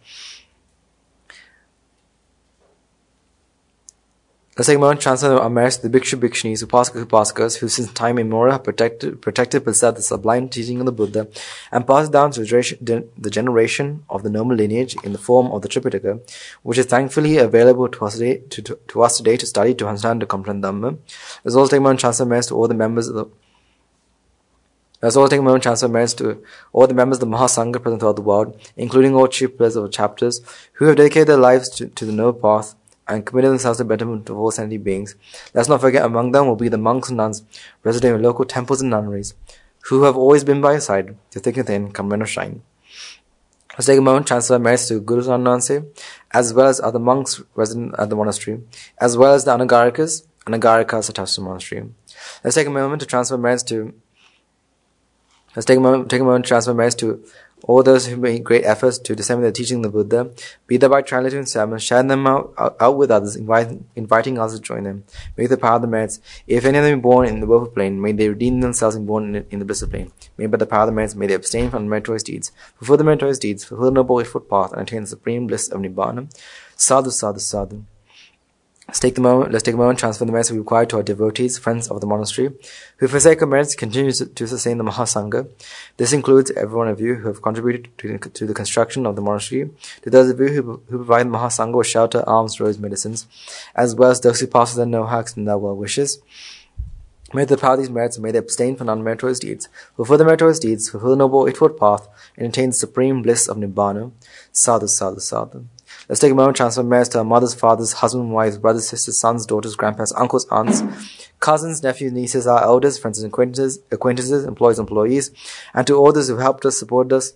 Let's take a moment to transfer our merits to the Bhikshu Bhikshunis, Upasakas Upasakas, who since time immemorial have protected, protected, preserved the sublime teaching of the Buddha and passed down to the generation of the noble lineage in the form of the Tripitaka, which is thankfully available to us today to, to, to us today to study, to understand, to comprehend Dhamma. Let's also take a moment to transfer merits to all the members of the Let's also take a moment to transfer merits to all the members of the Mahasangha present throughout the world, including all chief pillars of chapters, who have dedicated their lives to, to the noble path and committed themselves to the betterment of all sentient beings. Let's not forget among them will be the monks and nuns residing in local temples and nunneries, who have always been by your side, to thick and thin, come rain or shine. Let's take a moment to transfer merits to Guru Ananse, as well as other monks resident at the monastery, as well as the Anagarikas, Anagarikas attached to the monastery. Let's take a moment to transfer merits to Let's take a moment, take a moment to transfer merits to all those who made great efforts to disseminate the teaching of the Buddha, be that by translating sermons, sharing them out, out, out with others, inviting, inviting others to join them. May the power of the merits, if any of them be born in the willful plane, may they redeem themselves and born in, in the blissful plane. May by the power of the merits, may they abstain from meritorious deeds, fulfill the meritorious deeds, fulfill the noble eightfold path, and attain the supreme bliss of Nibbana. Sadhu, sadhu, sadhu. Let's take the moment, let's take a moment to transfer the merits we require to our devotees, friends of the monastery, who for sake of merits continue to, to sustain the Mahasangha. This includes every one of you who have contributed to, to the construction of the monastery, to those of you who, who provide the Mahasangha with shelter, alms, robes, medicines, as well as those who pass their no-hacks and their well wishes. May the power of these merits, may they abstain from non-meritorious deeds, fulfill the meritorious deeds, fulfill the noble eightfold path, and attain the supreme bliss of Nibbana. Sadhu, sadhu, sadhu. Let's take a moment to transfer merits to our mothers, fathers, husbands, wives, brothers, sisters, sons, daughters, grandparents, uncles, aunts, cousins, nephews, nieces, our elders, friends and acquaintances, acquaintances, employees, employees, and to all those who helped us, supported us,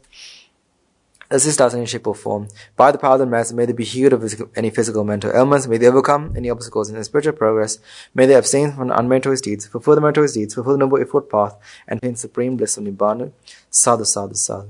assist us in any shape or form. By the power of the merits, may they be healed of physical, any physical or mental ailments. May they overcome any obstacles in their spiritual progress. May they abstain from unmeritorious deeds, fulfill the meritorious deeds, fulfill the noble effort path, and attain supreme bliss of Nibbana. Sadhu, sadhu, sadhu.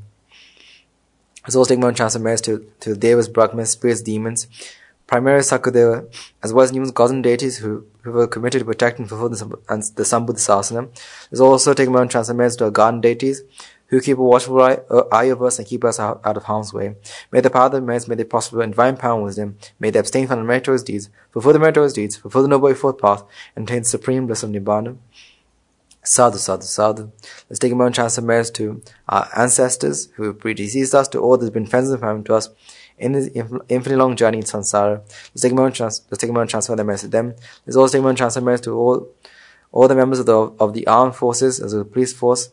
Let's also take more chance of merits to, to the Devas, Brahmas, spirits, demons, primarily Sakadeva, as well as numerous gods and deities who, who were committed to protect and fulfill the, the Sambuddha Sasana. Let's also take more chance of merits to our garden deities, who keep a watchful eye, uh, eye of us and keep us out, out of harm's way. May the power of the merits, may they prosper in divine power and wisdom. May they abstain from the meritorious deeds, fulfill the meritorious deeds, fulfill the noble fourth path, and attain the supreme bliss of Nibbana. Sadhu, sadhu, sadhu. Let's take a moment to transfer merits to our ancestors who have predeceased us, to all that have been friends and family to us in this infinitely long journey in samsara. Let's take a moment to trans- let's take a moment to transfer their merits to them. Let's also take a moment to transfer merits to all all the members of the of the armed forces, as well as the police force,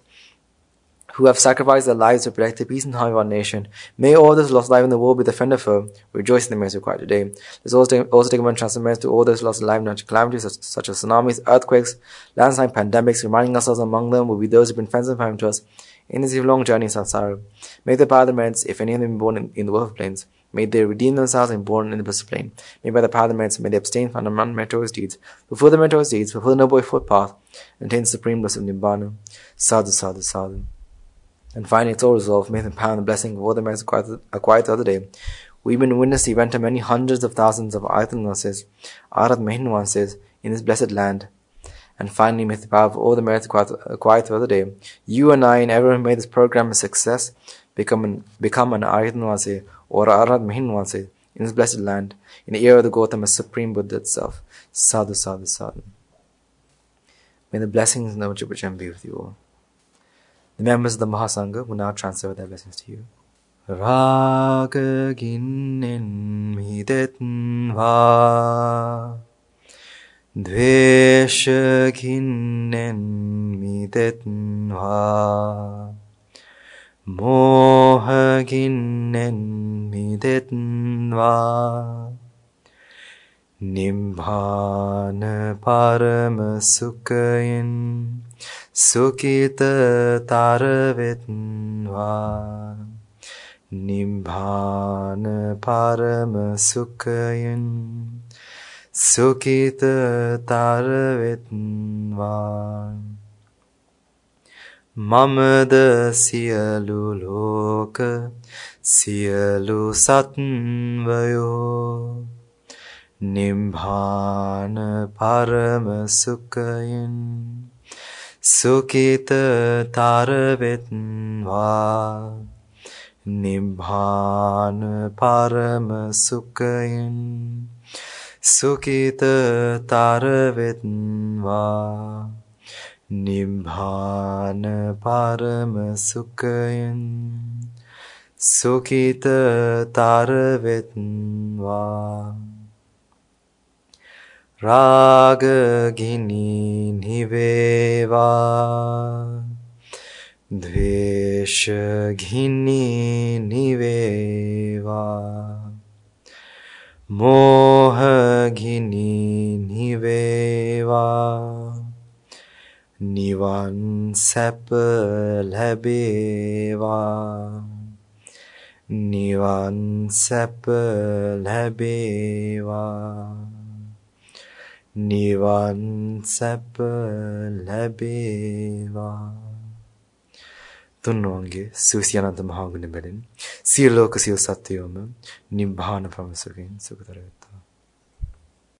who have sacrificed their lives to protect the peace and harmony of our nation. May all those lost life in the war be the friend of foe. Rejoice in the mercy required today. Let's also take, also take a moment to transfer merits to all those lost life in natural calamities such, such as tsunamis, earthquakes, landslides, pandemics, reminding ourselves among them will be those who have been friends and family to us in this long journey in samsara. May the power of the merits, if any of them be born in, in the world of plains, may they redeem themselves and be born in the blissed plane. May by the power of the merits, may they abstain from the unmeritorious deeds, fulfill the meritorious deeds, fulfill the noble foot path, and attain the supreme bliss of Nibbana. Sadhu, sadhu, sadhu. And finally, it's all resolved. May the power and the blessing of all the merits acquired, acquired the other day. We've been witness the event of many hundreds of thousands of Ayatanases, Arhat Mahinwanses, in this blessed land. And finally, may the power of all the merits acquired, acquired the other day, you and I and everyone who made this program a success, become an, become an Ayatanase or Arhat Mahinwanse in this blessed land, in the era of the Gautama Supreme Buddha itself. Sadhu, sadhu, sadhu. May the blessings and the Ujjabrajam be with you all. The members of the Mahasangha will now transfer their blessings to you. Raga ginnen midetva, dvesha ginnen midetva, moha ginnen midetva, nibbana parama sukhayin Sukita taravetva, nibbana parama sukhayin, sukita taravetva. Mamada siyalu loka, siyalu satvayo, nibbana parama sukhayin, Sukita taravetva, nibbana parama sukhayin, sukita taravetva, nibbana parama sukhayin, sukita taravetva. Raga gini niveva, dvesha gini niveva, moha gini niveva, nivan sapa labeva, nivan sapa labeva. Nivan sapa labeva. Tunnonge Susyananta Mahaguna Bedin, Siloka Sil Satyoma, Nibbana Parama Sukhayin Sukhatarata.